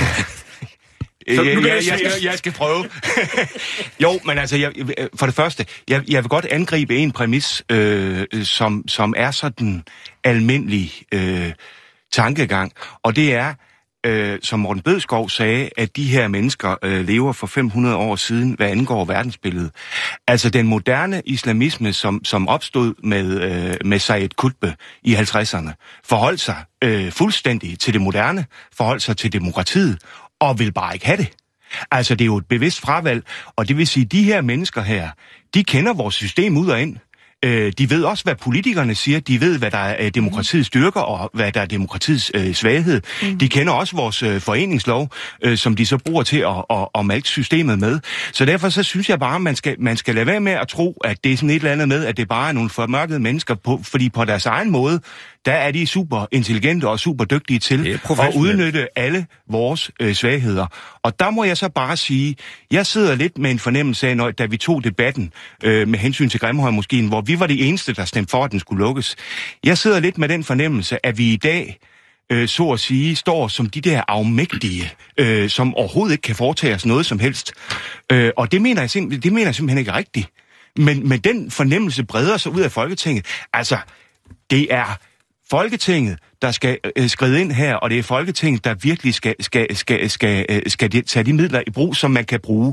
I: Jeg skal prøve. Jo, men altså, for det første, jeg vil godt angribe en præmis, som er sådan almindelig tankegang, og det er, som Morten Bødskov sagde, at de her mennesker lever for 500 år siden, hvad angår verdensbilledet. Altså den moderne islamisme, som opstod med Said Qutb i 50'erne, forholdt sig fuldstændig til det moderne, forholdt sig til demokratiet, og vil bare ikke have det. Altså, det er jo et bevidst fravalg, og det vil sige, at de her mennesker her, de kender vores system ud og ind. De ved også, hvad politikerne siger. De ved, hvad der er demokratiets styrker, og hvad der er demokratiets svaghed. De kender også vores foreningslov, som de så bruger til at malke systemet med. Så derfor så synes jeg bare, man skal lade være med at tro, at det er sådan et eller andet med, at det bare er nogle formørkede mennesker, fordi på deres egen måde, der er de super intelligente og super dygtige til at udnytte alle vores svagheder. Og der må jeg så bare sige, jeg sidder lidt med en fornemmelse af, da vi tog debatten med hensyn til Grimhøjmoskeen, hvor vi var de eneste, der stemte for, at den skulle lukkes. Jeg sidder lidt med den fornemmelse, at vi i dag, så at sige, står som de der afmægtige, som overhovedet ikke kan foretage os noget som helst. Og det mener jeg simpelthen ikke rigtigt. Men den fornemmelse breder sig ud af Folketinget. Altså, det er Folketinget, der skal skride ind her, og det er Folketinget, der virkelig skal tage de midler i brug, som man kan bruge.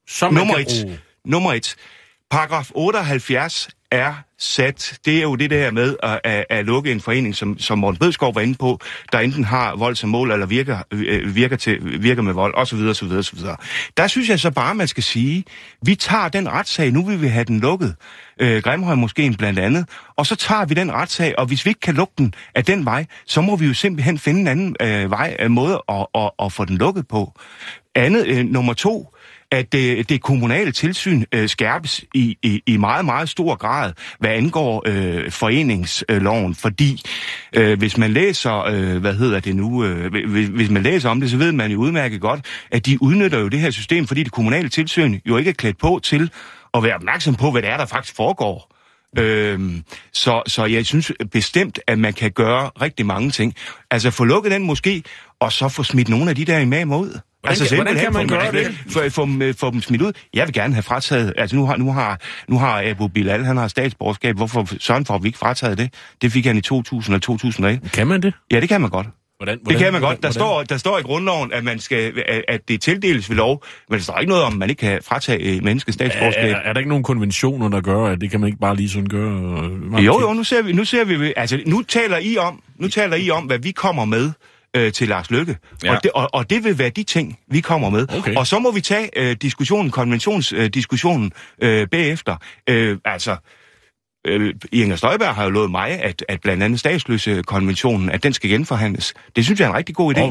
I: Nummer et. Paragraf 78 er sat. Det er jo det der med at lukke en forening, som Morten Bødskov var inde på, der enten har vold som mål, eller virker med vold, osv. osv. Der synes jeg så bare, man skal sige, vi tager den retssag, nu vil vi have den lukket, Grimhøjmoskeen blandt andet, og så tager vi den retssag, og hvis vi ikke kan lukke den af den vej, så må vi jo simpelthen finde en anden måde at få den lukket på. Nummer 2, at det kommunale tilsyn skærpes i meget, meget stor grad, hvad angår foreningsloven, fordi hvis man læser, hvis man læser om det, så ved man jo udmærket godt, at de udnytter jo det her system, fordi det kommunale tilsyn jo ikke er klædt på til at være opmærksom på, hvad det er, der faktisk foregår. Så jeg synes bestemt, at man kan gøre rigtig mange ting. Altså få lukket den måske, og så få smidt nogle af de der imamer ud.
D: Hvordan kan man gøre det?
I: Få dem smidt ud. Jeg vil gerne have frataget. Altså nu har Abu Bilal, han har statsborgerskab. Hvorfor søren får vi ikke frataget det? Det fik han i 2000 og 2001.
D: Kan man det?
I: Ja, det kan man godt.
D: Hvordan?
I: Det kan man godt. Der står i grundloven, at det tildeles ved lov, men der står ikke noget om, at man ikke kan fratage menneskets statsborgerskab.
D: Er der ikke nogen konventioner, der gør, at det kan man ikke bare lige sådan gøre?
I: Jo, nu ser vi, altså nu taler I om, hvad vi kommer med til Lars Løkke. Ja. Og det vil være de ting, vi kommer med. Okay. Og så må vi tage konventionsdiskussionen bagefter. Inger Støjberg har jo lovet mig, at blandt andet statsløsekonventionen, at den skal genforhandles. Det synes jeg er en rigtig god idé.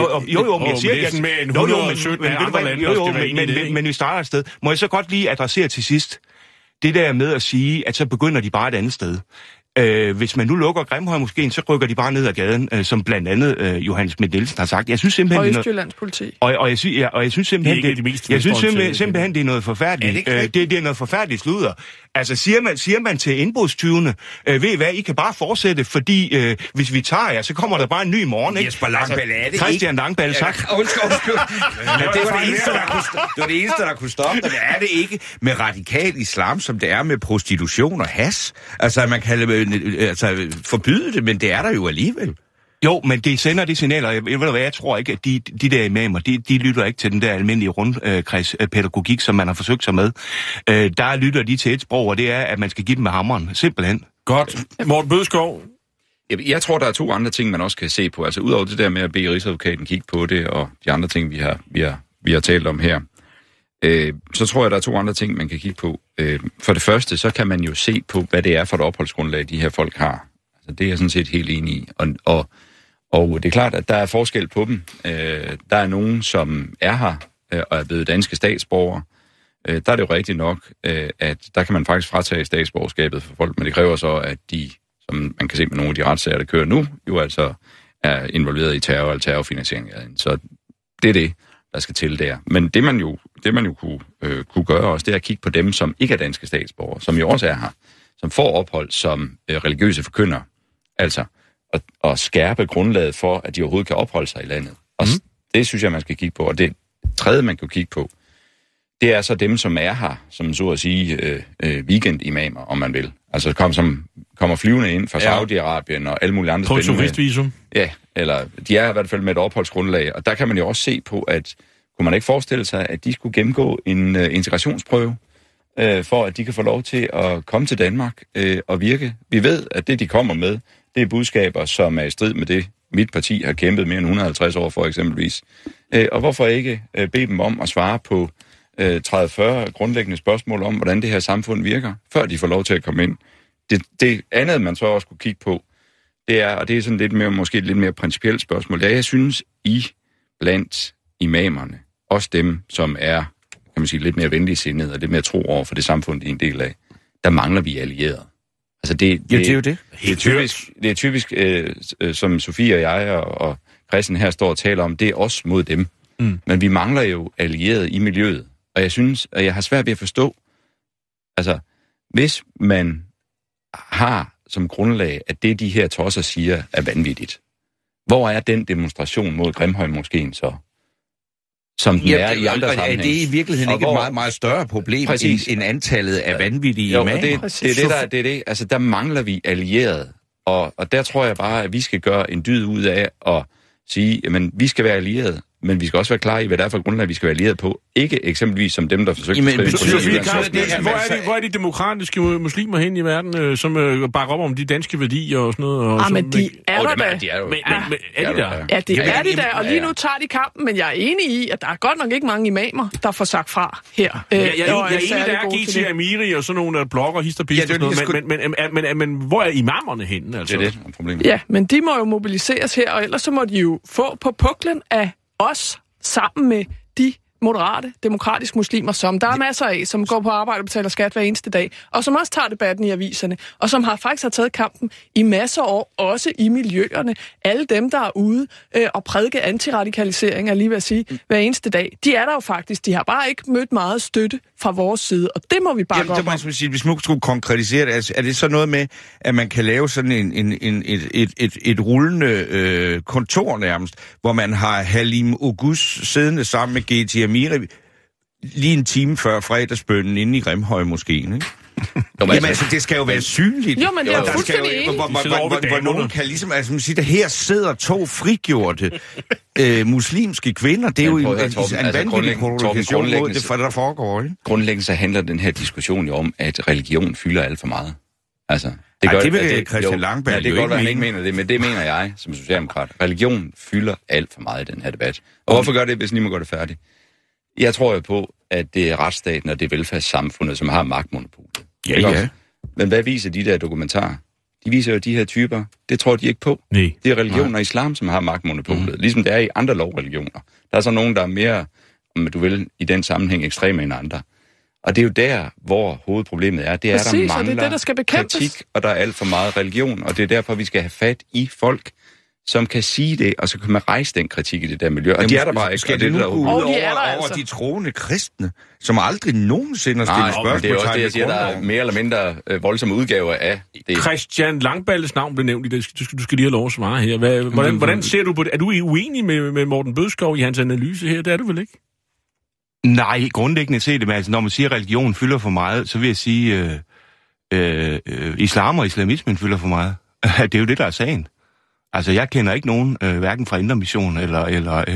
I: Men vi starter et sted. Må jeg så godt lige adressere til sidst det der med at sige, at så begynder de bare et andet sted. Hvis man nu lukker Grimhøjmoskeen, så rykker de bare ned ad gaden, som blandt andet Johannes Schmidt-Nielsen har sagt. Jeg synes simpelthen,
H: og Østjyllands politi.
I: Og jeg synes simpelthen, det er noget forfærdeligt. Det er noget forfærdeligt sludder. Altså siger man til indbrudstyvene, ved I hvad, I kan bare fortsætte, fordi hvis vi tager jer, så kommer der bare en ny morgen, ikke?
E: Jesper Langballe, er det
I: Christian Langballe sagt.
E: Undskyld. Det var det eneste, der kunne stoppe det. Er det ikke med radikal islam, som det er med prostitution og has? Altså, man kan forbyde det, men det er der jo alligevel.
I: Jo, men det sender de signaler. Jeg tror ikke, at de der imamer, de lytter ikke til den der almindelige rundkredspædagogik, som man har forsøgt sig med. Der lytter de til et sprog, og det er, at man skal give dem med hammeren. Simpelthen.
D: Godt. Morten Bødskov?
G: Jeg tror, der er 2 andre ting, man også kan se på. Altså, udover det der med at bede Rigsadvokaten kigge på det, og de andre ting, vi har talt om her, så tror jeg, der er 2 andre ting, man kan kigge på. For det første, så kan man jo se på, hvad det er for et opholdsgrundlag, de her folk har. Altså, det er jeg sådan set helt enig i. Og det er klart, at der er forskel på dem. Der er nogen, som er her og er blevet danske statsborgere. Der er det jo rigtigt nok, at der kan man faktisk fratage statsborgerskabet for folk, men det kræver så, at de, som man kan se med nogle af de retssager, der kører nu, jo altså er involveret i terror eller terrorfinansiering. Så det er det, der skal til der. Men det man jo kunne gøre også, det er at kigge på dem, som ikke er danske statsborgere, som jo også er her, som får ophold som religiøse forkyndere. Altså at skærpe grundlaget for, at de overhovedet kan opholde sig i landet. Og det synes jeg, man skal kigge på. Og det tredje, man kan kigge på, det er så dem, som er her, som så at sige weekendimamer, om man vil. Altså kommer flyvende ind fra Saudi-Arabien og alle mulige andre
D: spændende. På turistvisum?
G: Ja, eller de er i hvert fald med et opholdsgrundlag. Og der kan man jo også se på, at kunne man ikke forestille sig, at de skulle gennemgå en integrationsprøve, for at de kan få lov til at komme til Danmark og virke. Vi ved, at det, de kommer med, det er budskaber, som er i strid med det, mit parti har kæmpet mere end 150 år for eksempelvis, Og hvorfor ikke bede dem om at svare på 30-40 grundlæggende spørgsmål om, hvordan det her samfund virker, før de får lov til at komme ind. Det andet, man så også kunne kigge på, det er, og det er sådan lidt mere, måske et lidt mere principielt spørgsmål, det er, jeg synes, blandt imamerne, også dem, som er, kan man sige, lidt mere venligsindede og lidt mere tro over for det samfund, de er en del af, der mangler vi allierede. Altså det er jo det. Det er typisk, som Sofie og jeg og Christian her står og taler om, det er os mod dem. Men vi mangler jo allierede i miljøet. Og jeg synes, at jeg har svært ved at forstå, altså, hvis man har som grundlag, at det, de her tosser siger, er vanvittigt, hvor er den demonstration mod Grimhøjmoskeen så? Som den er i andre sammenhæng.
E: Er det i virkeligheden ikke et meget, meget større problem end antallet af vanvittige imamer?
G: Det er det. Altså, der mangler vi allierede. Og der tror jeg bare, at vi skal gøre en dyd ud af at sige, jamen, vi skal være allierede, men vi skal også være klar i, hvad der er for grundlag, vi skal være allierede på. Ikke eksempelvis som dem, der forsøger
D: at hvor er de demokratiske muslimer hen i verden, som bakker op om de danske værdier og sådan noget?
H: Men de er der da.
D: Er de der?
H: Ja, det er de der, og lige nu tager de kampen, men jeg er enig i, at der er godt nok ikke mange imamer, der får sagt fra her.
D: Jeg er enig, der er GT Amiri og sådan nogle, der blogger, hister, men hvor er imamerne henne? Altså?
G: Det er det problemet.
H: Ja, men de må jo mobiliseres her, og ellers så må de jo få på puklen af os sammen med de moderate, demokratiske muslimer, som der er masser af, som går på arbejde og betaler skat hver eneste dag, og som også tager debatten i aviserne, og som faktisk har taget kampen i masser af år, også i miljøerne. Alle dem, der er ude og prædike antiradikalisering, er lige ved at sige, hver eneste dag, de er der jo faktisk. De har bare ikke mødt meget støtte fra vores side, og det må vi bakke op om.
E: Hvis man skulle konkretisere det, er det så noget med, at man kan lave sådan et rullende kontor nærmest, hvor man har Halim August siddende sammen med GT Amiri lige en time før fredagsbønnen inde i Grimhøjmoskeen, ikke? Jamen altså, det skal jo være synligt.
H: Jo, men det er jo fuldstændig enig.
E: Hvor nogen kan ligesom, altså man siger, at her sidder 2 frigjorte muslimske kvinder. Det er jo en vanvittig provokation mod det, der foregår, ikke?
G: Grundlæggende så handler den her diskussion jo om, at religion fylder alt for meget. Altså,
E: det vil Christian Langballe
G: det godt, at han ikke mener det, men det mener jeg som socialdemokrat. Religion fylder alt for meget i den her debat. Og hvorfor gør det, hvis Nima gør det færdigt? Jeg tror jo på, at det er retsstaten og det er velfærdssamfundet, som har magtmonopolet.
E: Ja.
G: Men hvad viser de der dokumentarer? De viser jo de her typer. Det tror de ikke på.
D: Nej.
G: Det er religion og islam, som har magtmonopolet. Ligesom det er i andre lovreligioner. Der er så nogen, der er mere, om du vil, i den sammenhæng ekstreme end andre. Og det er jo der, hvor hovedproblemet er. Det er,
H: præcis,
G: der mangler
H: det, der skal
G: kritik, og der er alt for meget religion. Og det er derfor, vi skal have fat i folk, som kan sige det, og så kan man rejse den kritik i det der miljø. Og
E: jamen,
G: de er der bare ikke.
E: Skal det nu gå ud over de troende kristne, som aldrig nogensinde har stillet spørgsmål?
G: Det er også det, jeg siger, der er mere eller mindre voldsomme udgaver af det.
D: Christian Langballes navn blev nævnt i det. Du skal lige have lov at svare her. Hvordan ser du på det? Er du uenig med Morten Bødskov i hans analyse her? Det er du vel ikke?
I: Nej, grundlæggende set det, men altså, når man siger, at religion fylder for meget, så vil jeg sige, islam og islamismen fylder for meget. Det er jo det, der er sagen. Altså, jeg kender ikke nogen, hverken fra Indre Mission eller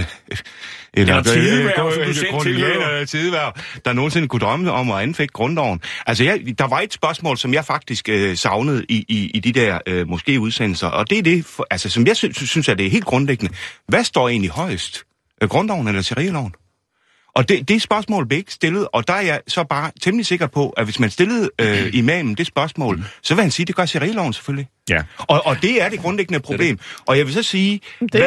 I: Tidehverv, der nogensinde kunne drømme om at anfægte grundloven. Altså, der var et spørgsmål, som jeg faktisk savnede i de der moskéudsendelser, og det er det, altså, som jeg synes, at det er helt grundlæggende. Hvad står egentlig højst? Grundloven eller sharialoven? Og det spørgsmål blev ikke stillet, og der er jeg så bare temmelig sikker på, at hvis man stillede imamen det spørgsmål, så vil han sige, at det gør sharialoven selvfølgelig.
E: Ja.
I: Og det er det grundlæggende problem. Og jeg vil så sige,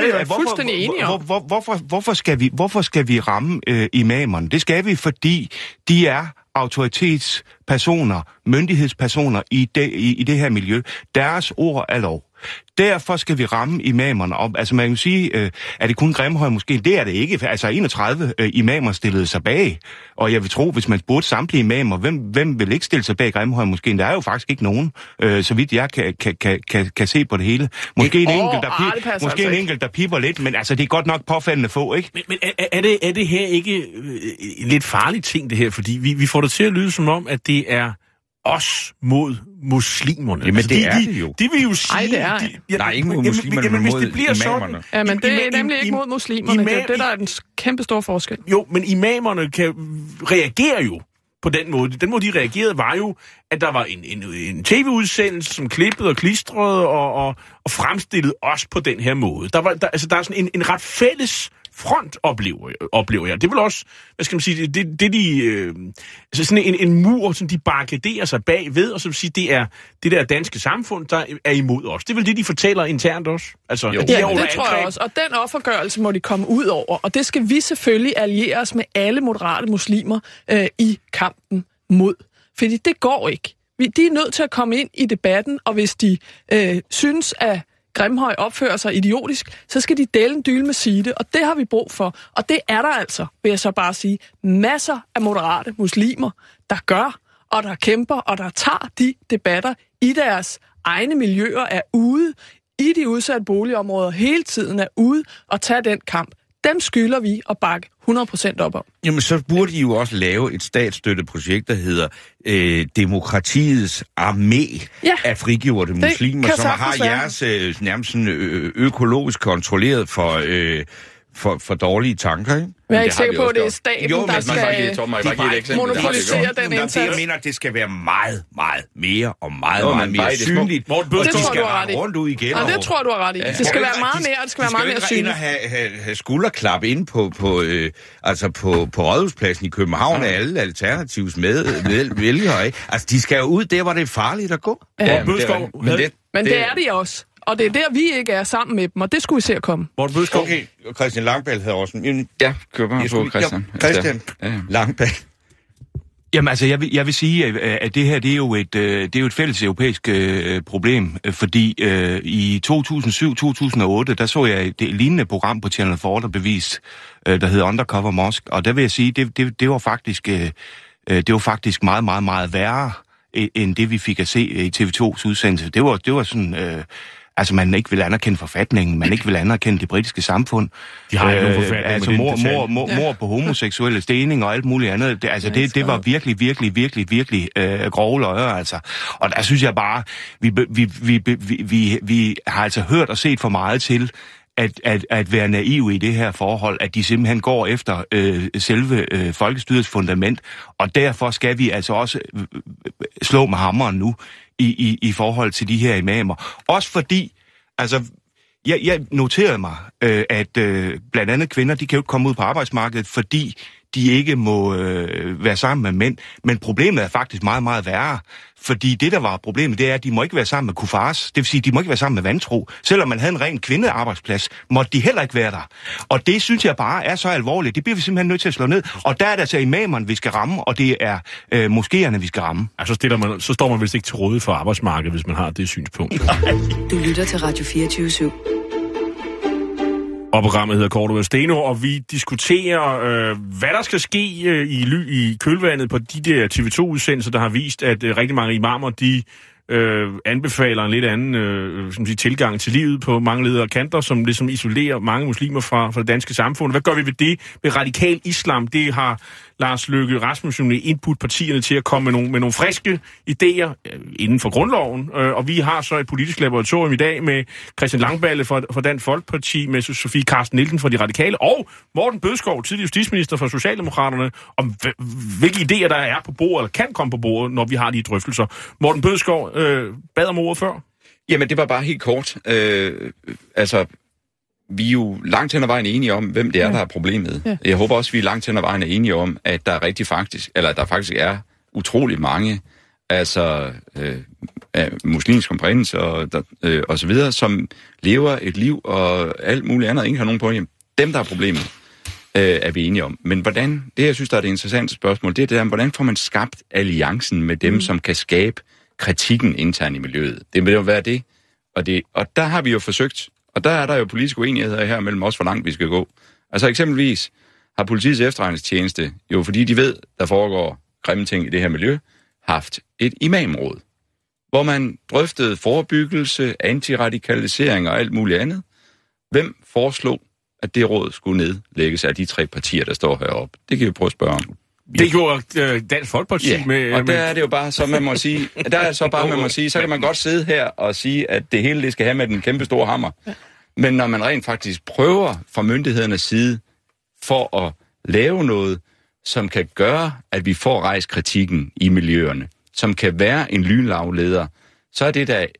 I: hvorfor skal vi ramme imamerne? Det skal vi, fordi de er autoritetspersoner, myndighedspersoner i det her miljø. Deres ord er lov. Derfor skal vi ramme imamerne op. Altså man kan sige, er det kun Grimhøj måske? Det er det ikke. Altså 31 imamer stillede sig bag. Og jeg vil tro, hvis man spurgte samtlige imamer, hvem vil ikke stille sig bag Grimhøj måske? Der er jo faktisk ikke nogen, så vidt jeg kan se på det hele. Måske en enkelt, der pipper lidt, men altså det er godt nok påfaldende få, ikke?
D: Men er det her ikke en lidt farlig ting, det her? Fordi vi får det til at lyde som om, at det er os mod muslimerne.
E: Jamen, det er det jo.
D: Det vil jo sige...
H: Nej, det er
E: nej, ikke mod muslimerne, men mod imamerne.
H: Ja, men det er nemlig ikke mod muslimerne. Det er det, der er den kæmpe store forskel.
D: Jo, men imamerne kan reagere jo på den måde. Den måde, de reagerede, var jo, at der var en tv-udsendelse, som klippede og klistrede og fremstillede os på den her måde. Der er sådan en ret fælles front, oplever jeg. Det vil også, hvad skal man sige, altså sådan en mur, som de barrikaderer sig bagved, og så vil sige, det er det der danske samfund, der er imod os. Det er vel det, de fortæller internt også? Altså,
H: det tror jeg også, og den offergørelse må de komme ud over, og det skal vi selvfølgelig alliere os med alle moderate muslimer i kampen mod. Fordi det går ikke. De er nødt til at komme ind i debatten, og hvis de synes, at Grimhøj opfører sig idiotisk, så skal de dele en dyl med sige det, og det har vi brug for. Og det er der altså, vil jeg så bare sige, masser af moderate muslimer, der gør, og der kæmper, og der tager de debatter i deres egne miljøer, er ude i de udsatte boligområder, hele tiden er ude og tage den kamp. Dem skylder vi at bakke 100% op om.
E: Jamen, så burde I jo også lave et statsstøttet projekt, der hedder Demokratiets Armé af frigjorte muslimer, som har jeres nærmest sådan, økologisk kontrolleret for dårlige tanker, ikke?
H: Men jeg er ikke sikker på, at det er staten, der skal monopolisere den indsats.
E: Jeg mener, det skal være meget, meget mere og meget mere synligt.
H: Det
E: skal være rundt ud igen.
H: Det tror jeg, du har ret i. Det skal være meget mere, det skal være meget mere synligt.
E: De skal ikke have skulderklap ind på Rådhuspladsen i København af alle Alternativs vælgere, ikke? Altså, de skal jo ud der, hvor det er farligt at gå.
H: Men det er de også. Og det er der, vi ikke er sammen med dem, og det skulle vi se at komme.
E: Okay, Christian Langballe havde også...
G: Ja, kør bare på Christian.
E: Christian Langballe.
I: Jamen altså, jeg vil sige, at det her, det er jo et fælles europæisk problem, fordi i 2007-2008, der så jeg et lignende program på Channel 4, der bevist, der hedder Undercover Mosque, og der vil jeg sige, det var faktisk meget, meget, meget værre, end det vi fik at se i TV2's udsendelse. Det var sådan... Altså, man ikke vil anerkende forfatningen, man ikke vil anerkende det britiske samfund.
D: De har ikke nogen forfatning.
I: Altså, mor på homoseksuelle stening og alt muligt andet. Det var virkelig, virkelig, virkelig, virkelig grove løjer, altså. Og der synes jeg bare, vi har altså hørt og set for meget til, at være naiv i det her forhold, at de simpelthen går efter selve folkestyrets fundament, og derfor skal vi altså også slå med hammeren nu i forhold til de her imamer. Også fordi, altså, jeg noterede mig, at blandt andet kvinder, de kan jo ikke komme ud på arbejdsmarkedet, fordi de ikke må være sammen med mænd. Men problemet er faktisk meget, meget værre. Fordi det, der var problemet, det er, at de må ikke være sammen med kuffars. Det vil sige, at de må ikke være sammen med vantro. Selvom man havde en ren kvindearbejdsplads, måtte de heller ikke være der. Og det synes jeg bare er så alvorligt. Det bliver vi simpelthen nødt til at slå ned. Og der er det altså imamerne, vi skal ramme, og det er moskéerne, vi skal ramme.
D: Altså, så står man vist ikke til rådighed for arbejdsmarkedet, hvis man har det synspunkt.
A: Du lytter til Radio 24/7.
D: Og programmet hedder Cordua & Steno, og vi diskuterer, hvad der skal ske i kølvandet på de der TV2-udsendelser, der har vist, at rigtig mange imamer, de anbefaler en lidt anden tilgang til livet på mange ledere og kanter, som ligesom isolerer mange muslimer fra det danske samfund. Hvad gør vi ved det? Med radikal islam, det har Lars Løkke Rasmussen input partierne til at komme med nogle friske idéer inden for grundloven. Og vi har så et politisk laboratorium i dag med Christian Langballe fra Dansk Folkeparti, med Sofie Carsten Nielsen fra De Radikale, og Morten Bødskov, tidligere justitsminister for Socialdemokraterne, om hvilke idéer der er på bordet, eller kan komme på bordet, når vi har de drøftelser. Morten Bødskov bad om ordet før.
G: Jamen, det var bare helt kort. Altså, vi er jo langt hen ad vejen enige om, hvem det er, der er problemet. Ja. Jeg håber også, vi er langt hen ad vejen enige om, at der faktisk er utrolig mange, altså muslimske kompræns og så videre, som lever et liv og alt muligt andet, ingen har nogen problem. Dem, der er problemet, er vi enige om. Men hvordan, det jeg synes, der er det interessante spørgsmål, det er det der, hvordan får man skabt alliancen med dem, som kan skabe kritikken internt i miljøet. Det vil jo være det. Og der har vi jo forsøgt, og der er der jo politiske uenigheder her mellem os, hvor langt vi skal gå. Altså eksempelvis har politiets efterretningstjeneste, jo fordi de ved, der foregår grimme ting i det her miljø, haft et imamråd, hvor man drøftede forebyggelse, antiradikalisering og alt muligt andet. Hvem foreslog, at det råd skulle nedlægges af de 3 partier, der står heroppe? Det kan vi prøve at spørge om.
D: Det gjorde Dansk Folkeparti
G: og der er det jo bare, så man må sige, så kan man godt sidde her og sige, at det hele det skal have med den kæmpe store hammer. Men når man rent faktisk prøver fra myndighedernes side for at lave noget, som kan gøre, at vi får rejst kritikken i miljøerne, som kan være en lynlavleder, så er det der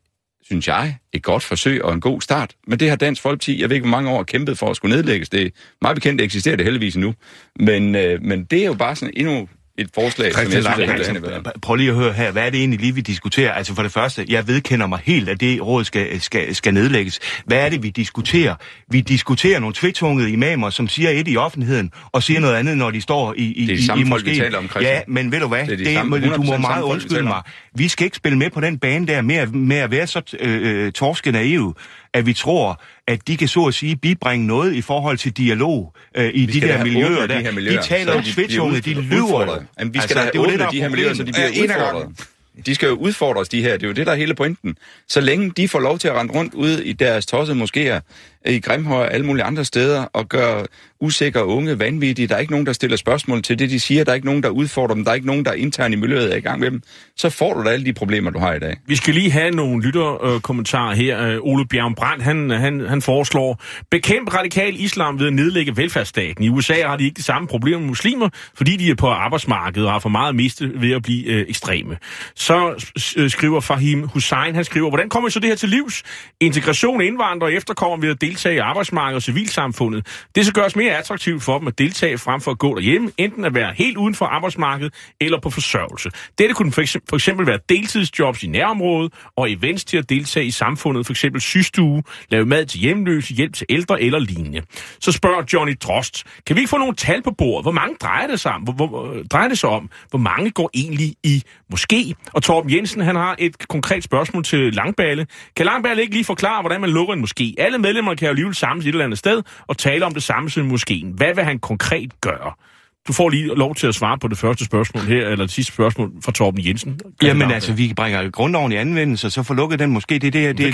G: synes jeg, et godt forsøg og en god start. Men det har Dansk Folkeparti, jeg ved ikke, hvor mange år kæmpet for at skulle nedlægges. Det er meget bekendt, det eksisterer det heldigvis nu. Men det er jo bare sådan endnu et forslag, som jeg synes er helt andet.
I: Prøv lige at høre her, hvad er det egentlig lige, vi diskuterer? Altså for det første, jeg vedkender mig helt, at det råd skal nedlægges. Hvad er det, vi diskuterer? Vi diskuterer nogle tvitungede imamer, som siger et i offentligheden, og siger noget andet, når de står i moskeen. Ja, men ved du hvad? Du må meget undskylde mig. Vi skal ikke spille med på den bane der med at være så torskenaive, at vi tror, at de kan så at sige bibringe noget i forhold til dialog i de der miljøer der. De taler om tvitungede, de lyver.
G: Vi skal da åbne de her miljøer, så de bliver udfordret. De skal jo udfordres, de her. Det er jo det, der er hele pointen. Så længe de får lov til at rende rundt ude i deres tossede moskéer, i Grimhøj og alle mulige andre steder, og gøre usikre unge vanvittige, der er ikke nogen, der stiller spørgsmål til det, de siger, der er ikke nogen, der udfordrer dem, der er ikke nogen, der internt i miljøet er i gang med dem, så får du da alle de problemer, du har i dag.
D: Vi skal lige have nogle lytterkommentarer her. Ole Bjerg Brandt, han foreslår, bekæmp radikal islam ved at nedlægge velfærdsstaten. I USA har de ikke det samme problem med muslimer, fordi de er på arbejdsmarkedet og har for meget at miste ved at blive ekstreme. Så skriver Fahim Hussein, han skriver, hvordan kommer så det her til livs? Integration af indvandrere og efterkommere ved at deltage i arbejdsmarkedet og civilsamfundet. Det skal gøres mere attraktivt for dem at deltage frem for at gå derhjemme, enten at være helt uden for arbejdsmarkedet eller på forsørgelse. Dette kunne for eksempel være deltidsjobs i nærområdet og events til at deltage i samfundet, for eksempel systue, lave mad til hjemløse, hjælp til ældre eller lignende. Så spørger Johnny Drost, kan vi ikke få nogle tal på bordet? Hvor mange drejer det sig om? Hvor mange går egentlig i moské? Og Torben Jensen, han har et konkret spørgsmål til Langballe. Kan Langballe ikke lige forklare, hvordan man lukker en moské? Alle medlemmer kan jo alligevel samles et eller andet sted og tale om det samme som moskeen. Hvad vil han konkret gøre? Du får lige lov til at svare på det første spørgsmål her, eller det sidste spørgsmål fra Torben Jensen.
I: Jamen altså, vi bringer grundloven i anvendelse, så får lukket den moské.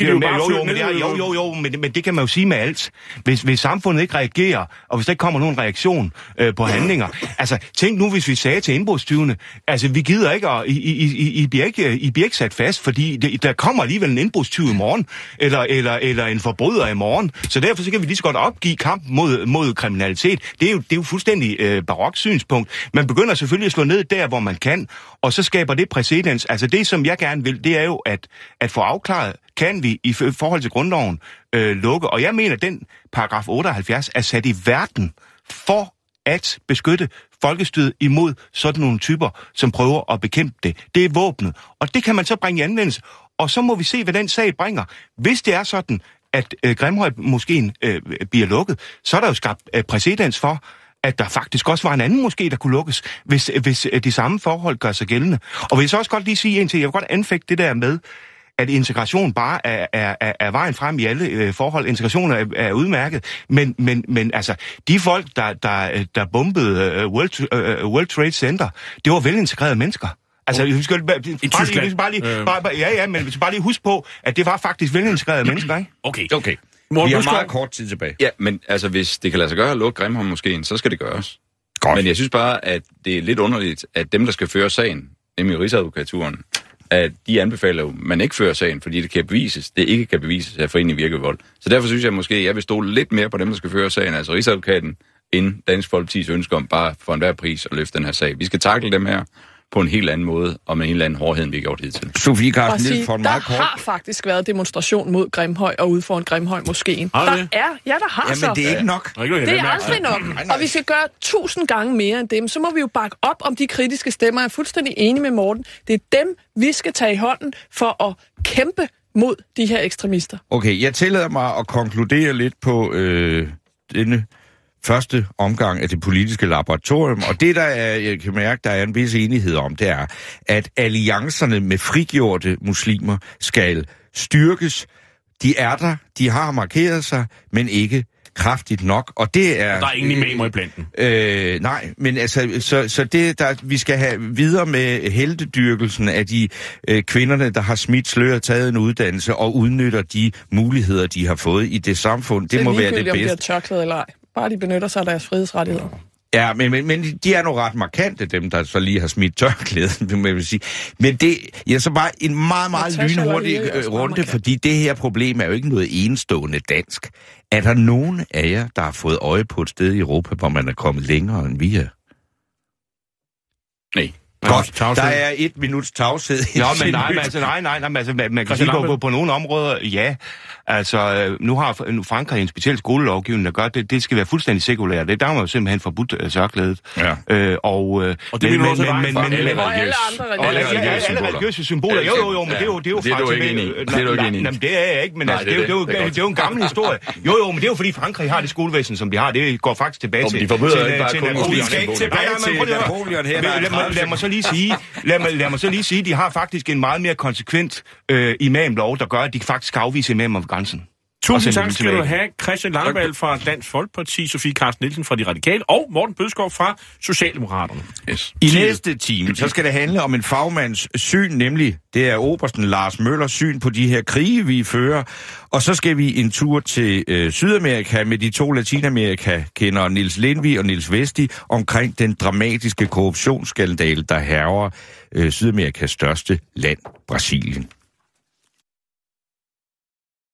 I: Men det kan man jo sige med alt. Hvis samfundet ikke reagerer, og hvis der ikke kommer nogen reaktion på handlinger. Altså, tænk nu, hvis vi sagde til indbrudstyvene, altså, vi gider ikke, og I bliver ikke sat fast, fordi der kommer alligevel en indbrudstyv i morgen, eller en forbryder i morgen. Så derfor så kan vi lige så godt opgive kampen mod kriminalitet. Det er jo fuldstændig barok synspunkt. Man begynder selvfølgelig at slå ned der, hvor man kan, og så skaber det præcedens. Altså det, som jeg gerne vil, det er jo at få afklaret, kan vi i forhold til grundloven lukke. Og jeg mener, at den paragraf 78 er sat i verden for at beskytte folkestyret imod sådan nogle typer, som prøver at bekæmpe det. Det er våbnet. Og det kan man så bringe i anvendelse. Og så må vi se, hvad den sag bringer. Hvis det er sådan, at Grimhøj-moskeen bliver lukket, så er der jo skabt præcedens for, at der faktisk også var en anden moské, der kunne lukkes, hvis de samme forhold gør sig gældende. Og vil jeg så også godt lige sige indtil, jeg vil godt anfægte det der med, at integration bare er vejen frem i alle forhold. Integration er udmærket, men altså, de folk, der bombede World Trade Center, det var velintegrerede mennesker. Altså, vi skal bare lige huske på, at det var faktisk velintegrerede mennesker, ikke?
E: Okay. Vi har meget kort tid tilbage.
G: Ja, men altså, hvis det kan lade sig gøre at lukke Grimhøj-moskeen, så skal det gøres. Godt. Men jeg synes bare, at det er lidt underligt, at dem, der skal føre sagen, nemlig Rigsadvokaturen, at de anbefaler jo, man ikke fører sagen, fordi det kan bevises. Det ikke kan bevises af forening virke vold. Så derfor synes jeg måske, at jeg vil stole lidt mere på dem, der skal føre sagen, altså Rigsadvokaten, end Dansk Folkepartis ønske om bare for enhver pris at løfte den her sag. Vi skal tackle dem her på en helt anden måde, og med en eller anden hårdhed, end vi har gjort hidtil.
E: Sofie Carsten Nielsen for en meget
H: kort. Der har faktisk været demonstration mod Grimhøj og ude foran Grimhøj-moskeen. Der har så.
E: Men det er ikke nok.
H: Det er aldrig nok. Og vi skal gøre 1000 gange mere end dem. Så må vi jo bakke op om de kritiske stemmer. Jeg er fuldstændig enig med Morten. Det er dem, vi skal tage i hånden for at kæmpe mod de her ekstremister.
E: Okay, jeg tillader mig at konkludere lidt på denne første omgang af det politiske laboratorium, og det, der er, jeg kan mærke, der er en vis enighed om, det er, at alliancerne med frigjorte muslimer skal styrkes. De er der, de har markeret sig, men ikke kraftigt nok, og det er...
D: Der er ingen imamer i blandt.
E: Nej, men altså, så det, der, vi skal have videre med heltedyrkelsen af de kvinderne, der har smidt slør, taget en uddannelse og udnytter de muligheder, de har fået i det samfund. Det må være det bedste.
H: Om det er tørklæde eller ej. Bare de benytter sig af deres frihedsrettigheder.
E: Ja, men de er nu ret markante, dem der så lige har smidt tørklæden, må jeg sige. Men det er så bare en meget, meget lynhurtig runde, fordi det her problem er jo ikke noget enestående dansk. Er der nogen af jer, der har fået øje på et sted i Europa, hvor man er kommet længere end vi er?
G: Nej.
E: Godt, der er 1 minuts tavshed.
I: Nå, men man kan sige på nogle områder, ja. Altså, nu har Frankrig en speciel skolelovgivning, der gør det skal være fuldstændig sekulært. Der har man jo simpelthen forbudt sørklædet.
E: Ja.
D: Og det mener også
H: alle
I: religiøse symboler. Jo, men det er jo
G: det er du ikke enig i. Det er du ikke enig i.
I: Det er jeg ikke, men altså, det er jo en gammel historie. Jo, men det er jo fordi Frankrig har det skolevæsen, som de har. Det går faktisk tilbage til...
G: De forbyder ikke bare kun
E: Napoleon her.
I: Lad mig så lige sige, de har faktisk en meget mere konsekvent imamlov, der gør, at de faktisk skal afvise imamer ved grænsen.
D: Tusind tak skal du have, Christian Langballe fra Dansk Folkeparti, Sofie Carsten Nielsen fra De Radikale og Morten Bødskov fra Socialdemokraterne.
E: Yes. I næste time, så skal det handle om en fagmands syn, nemlig det er obersten Lars Møllers syn på de her krige, vi fører. Og så skal vi en tur til Sydamerika med de 2 Latinamerika-kendere Niels Lindvig og Niels Vesti omkring den dramatiske korruptionsskandale, der hærger Sydamerikas største land, Brasilien.